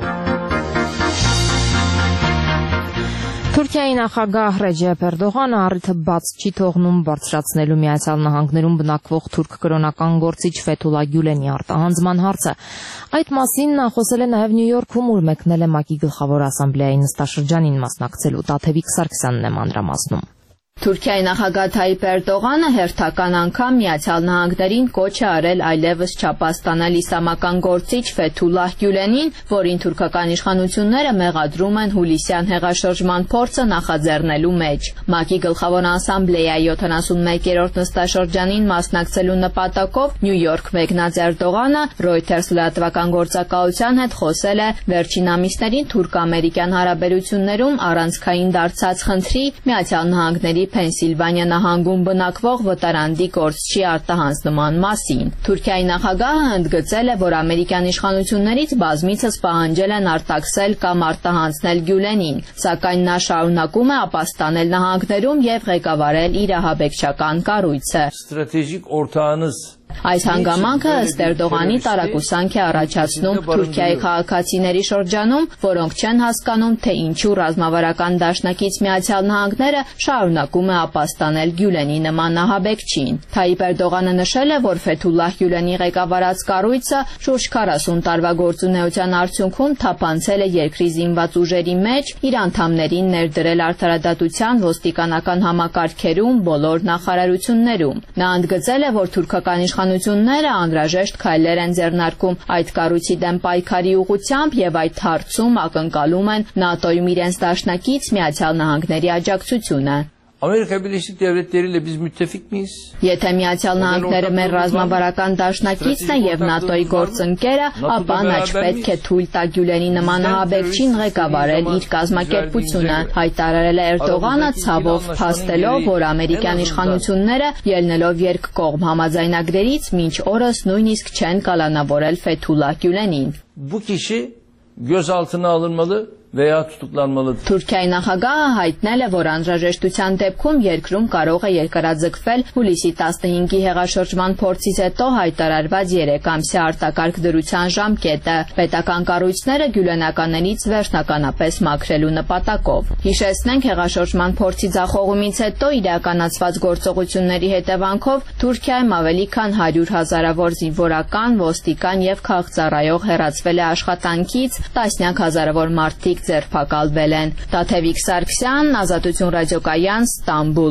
Թուրքիայի նախագահ Ռեջեփ Էրդողանը առիթը բաց չի թողնում բարձրացնելու Միացյալ Նահանգներում բնակվող թուրք կրոնական գործիչ Ֆեթուլա Գյուլենի արտահանձնման հարցը։ Այդ մասին նա խոսել է նաև Նյու Յորքում, ուր մեկնել է ՄԱԿ-ի գլխավոր ասամբլեայի նստաշրջանին մասնակցելու։ Տաթևիկ Սարգսյանն է մանրամասնում։ Թուրքիայի նախագահ Թայիպ Էրդողանը հերթական անգամ Միացյալ Նահանգներին կոչ է արել այլևս չափաստանել իսլամական գործիչ Ֆեթուլահ Գյուլենին, որին թուրքական իշխանությունները մեղադրում են հուլիսյան հեղաշրջման փորձը նախաձեռնելու մեջ։ ՄԱԿ-ի գլխավոր ասամբլեայի յոթանասունմեկերորդ նստաշրջանին մասնակցելու նպատակով Նյու Յորք մեկնած Էրդողանը Reuters լրատվական գործակալության հետ խոսել է վերջին ամիսներին թուրք-ամերիկյան հարաբերություններում առանցքային դարձած խնդրի Միացյալ Նահանգների Փենսիլվանիա նահանգում բնակվող վտարանդի գործչի արտահանձնման մասին։ Թուրքիայի նախագահը ընդգծել է, որ ամերիկյան իշխանություններից բազմիցս պահանջել են արտաքսել կամ արտահանձնել Գյուլենին, սակայն նա շարունակում է ապաստանել նահանգներում եւ ղեկավարել իր ահաբեկչական կառույցը։ Ստրատեգիկ օրթանız Այս հանգամանքը ըստ Էրդողանի տարակուսանք է առաջացնում Թուրքիայի քաղաքացիների շրջանում, որոնք չեն հասկանում, թե ինչու ռազմավարական դաշնակից Միացյալ Նահանգները շարունակում է ապաստանել Գյուլենի նման ահաբեկչին։ Թայիպ Էրդողանը նշել է, որ Ֆեթուլահ Գյուլենի ղեկավարած կառույցը շուրջ քառասուն տարվա գործունեության արդյունքում թափանցել է երկրի զինված ուժերի մեջ, իր անդամներին ներդրել արդարադատության ոստիկանական համակարգերում բոլոր նախարարություններում։ Նա ընդգծել է, որ թուրքական իշխանությունները անհրաժեշտ քայլեր են ձեռնարկում այդ կառույցի դեմ պայքարի ուղղությամբ եւ այդ հարցում ակնկալում են ՆԱՏՕ-ում իրենց դաշնակից Միացյալ Նահանգների աջակցությունը։ Amerika Birleşik Devletleri ile biz müttefik miyiz? Եթե Միացյալ Նահանգները մեր ռազմավարական դաշնակիցն է եւ ՆԱՏՕ-ի գործընկերը, ապա նա չպետք է թույլ տա Գյուլենի նման ահաբեկչին ղեկավարել իր կազմակերպությունը, հայտարարել է Էրդողանը, ցավով փաստելով, որ ամերիկյան իշխանությունները ելնելով երկկողմ համաձայնագրերից մինչ օրս նույնիսկ չեն կալանավորել Ֆեթուլահ Գյուլենին։ Bu kişi gözaltına alınmalı veya tutuklanmalıdır. Թուրքիայի նախագահը հայտնել է, որ անհրաժեշտության դեպքում երկրում կարող է երկարաձգվել հուլիսի տասնհինգի հեղաշրջման փորձից հետո հայտարարված երեք ամսյա արտակարգ դրության ժամկետը պետական կառույցները գյուլենականներից վերջնականապես մաքրելու նպատակով։ Հիշեցնենք, հեղաշրջման փորձի ձախողումից հետո իրականացված գործողությունների հետևանքով Թուրքիայում ավելի քան հարյուր հազարավոր զինվորական, ոստիկան եւ քաղաքծառայող հեռացվել է աշխատանքից, տասնյակ հազարավոր մարդիկ ձերբակալվել են։ Տաթևիկ Սարգսյան, Ազատություն ռադիոկայան, Ստամբուլ։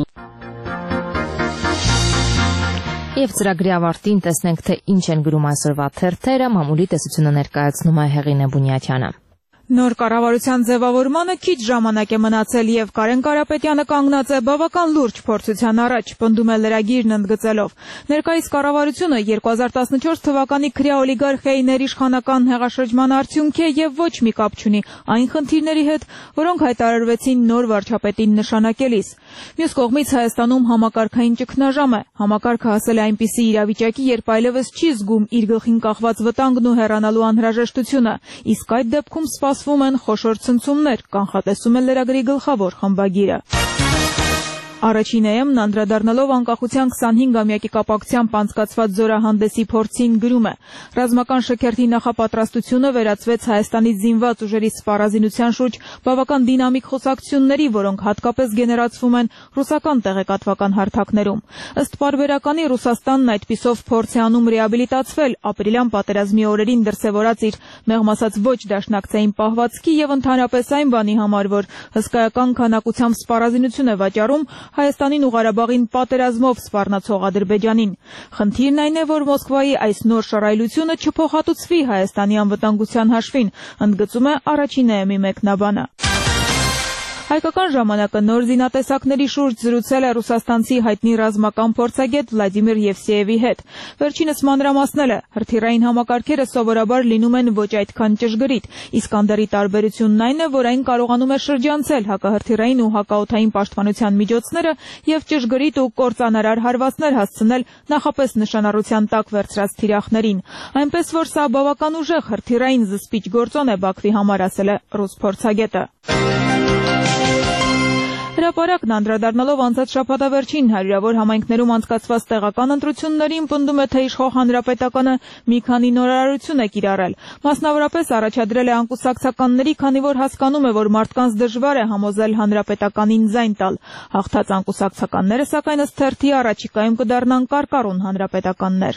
Եվ ծրագրի ավարտին տեսնենք, թե ինչ են գրում այսօրվա թերթերը, մամուլի տեսությունը ներկայացնում է Հեղինե Բունյաթյանը։ Նոր կառավարության ձևավորմանը քիչ ժամանակ է մնացել եւ Կարեն Կարապետյանը կանգնած է բավական լուրջ փորձության առաջ, պնդում է լրագիրն ընդգծելով. ներկայիս կառավարությունը երկու հազար տասնչորս թվականի քրեա օլիգարխիայի ներիշխանական հեղաշրջման արդյունք է եւ ոչ մի կապ չունի այն խնդիրների հետ, որոնք հայտարարվեցին նոր վարչապետին նշանակելիս։ Մյուս կողմից Հայաստանում համակարգային ճգնաժամ է։ Համակարգը հասել է այնպիսի իրավիճակի, երբ այլևս չի զգում իր գլխին կախված վտանգն ու հեռանալու անհրաժեշտությունը, իսկ այդ դեպքում սպասվում են խոշոր ցնցումներ, կանխատեսում է լրագրի գլխավոր խմբագիրը։ Առաջին էմն անդրադառնալով անկախության քսանհինգամյակի կապակցությամբ անցկացված զորահանդեսի փորձին գրում է. ռազմական շքերթի նախապատրաստությունը վերածվեց Հայաստանի զինված ուժերի սպառազինության շուրջ բավական դինամիկ խոսակցությունների, որոնք հատկապես գեներացվում են ռուսական տեղեկատվական հարթակներում։ Ըստ պարբերականի Ռուսաստանն այդպիսով փորձ է անում ռեաբիլիտացվել ապրիլյան պատերազմի օրերին դրսևորած իր մեղմ ասած ոչ դաշնակցային պահվածքի եւ ընդհանրապես այն բանի համար, որ հսկայական քանակությամբ սպառազինություն է վաճառում Հայաստանին ու Ղարաբաղին պատերազմով սպառնացող Ադրբեջանին։ Խնդիրն այն է, որ Մոսկվայի այս նոր շռայլությունը չփոխհատուցվի Հայաստանի անվտանգության հաշվին, ընդգծում է առաջին էմի մեկնաբանը։ Հայկական ժամանակը նոր զինատեսակների շուրջ զրուցել է ռուսաստանցի հայտնի ռազմական փորձագետ Վլադիմիր Եվսեևի հետ։ Վերջինս մանրամասնել է, հրթիռային համակարգերը սովորաբար լինում են ոչ այդքան ճշգրիտ, Իսկանդերի տարբերությունն այն է, որ այն կարողանում է շրջանցել հակահրթիռային ու հակաօդային պաշտպանության միջոցները եւ ճշգրիտ ու կործանարար հարվածներ հասցնել նախապես նշանառության տակ վերցրած թիրախներին։ Այնպես որ սա բավական ուժեղ հրթիռային զսպիչ գործոն է Բաքվի համար, ասել է ռուս փորձագետը։ Հրապարակն անդրադառնալով անցած շաբաթավերջին հարյուրավոր համայնքներում անցկացված տեղական ընտրություններին, պնդում է, թե իշխող հանրապետականը մի քանի նորարարություն է կիրառել։ Մասնավորապես առաջադրել է անկուսակցականների, քանի որ հասկանում է, որ մարդկանց դժվար է համոզել հանրապետականին ձայն տալ։ Հաղթած անկուսակցականները, սակայն ըստ թերթի, առաջիկայում կդառնան կարկառուն հանրապետականներ։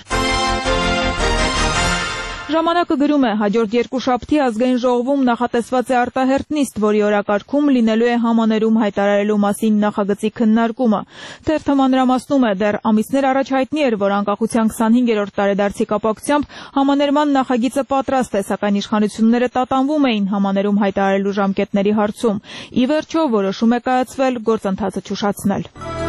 Ժամանակը գրում է, հաջորդ երկուշաբթի ազգային ժողովում նախատեսված է արտահերթ նիստ, որի օրակարգում լինելու է համաներում հայտարարելու մասին նախագծի քննարկումը։ Թերթը մանրամասնում է, դեռ ամիսներ առաջ հայտնի էր, որ անկախության քսանհինգերորդ տարեդարձի կապակցությամբ համաներման նախագիծը պատրաստ է, սակայն իշխանությունները տատանվում էին համաներում հայտարարելու ժամկետների հարցում։ Ի վերջո որոշում է կայացվել գործընթացը չուշացնել։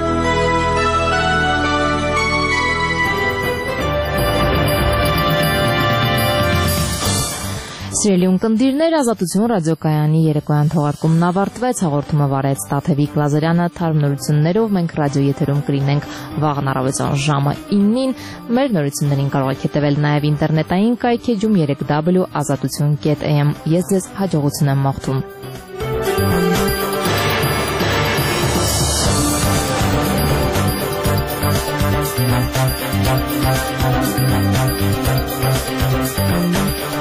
Սիրելի ունկնդիրներ, Ազատություն ռադիոկայանի երեկոյան թողարկումն ավարտվեց, հաղորդումը վարեց Տաթևիկ Լազարյանը, թարմ նորություններով մենք ռադիո եթերում կլինենք վաղն առավոտյան ժամը իննին, մեր նորություններին կարող եք հետևել նաև ինտերնետային կայքեջում երեք w ազատություն կետ am։ Ես ձեզ հաջողություն եմ մաղթում։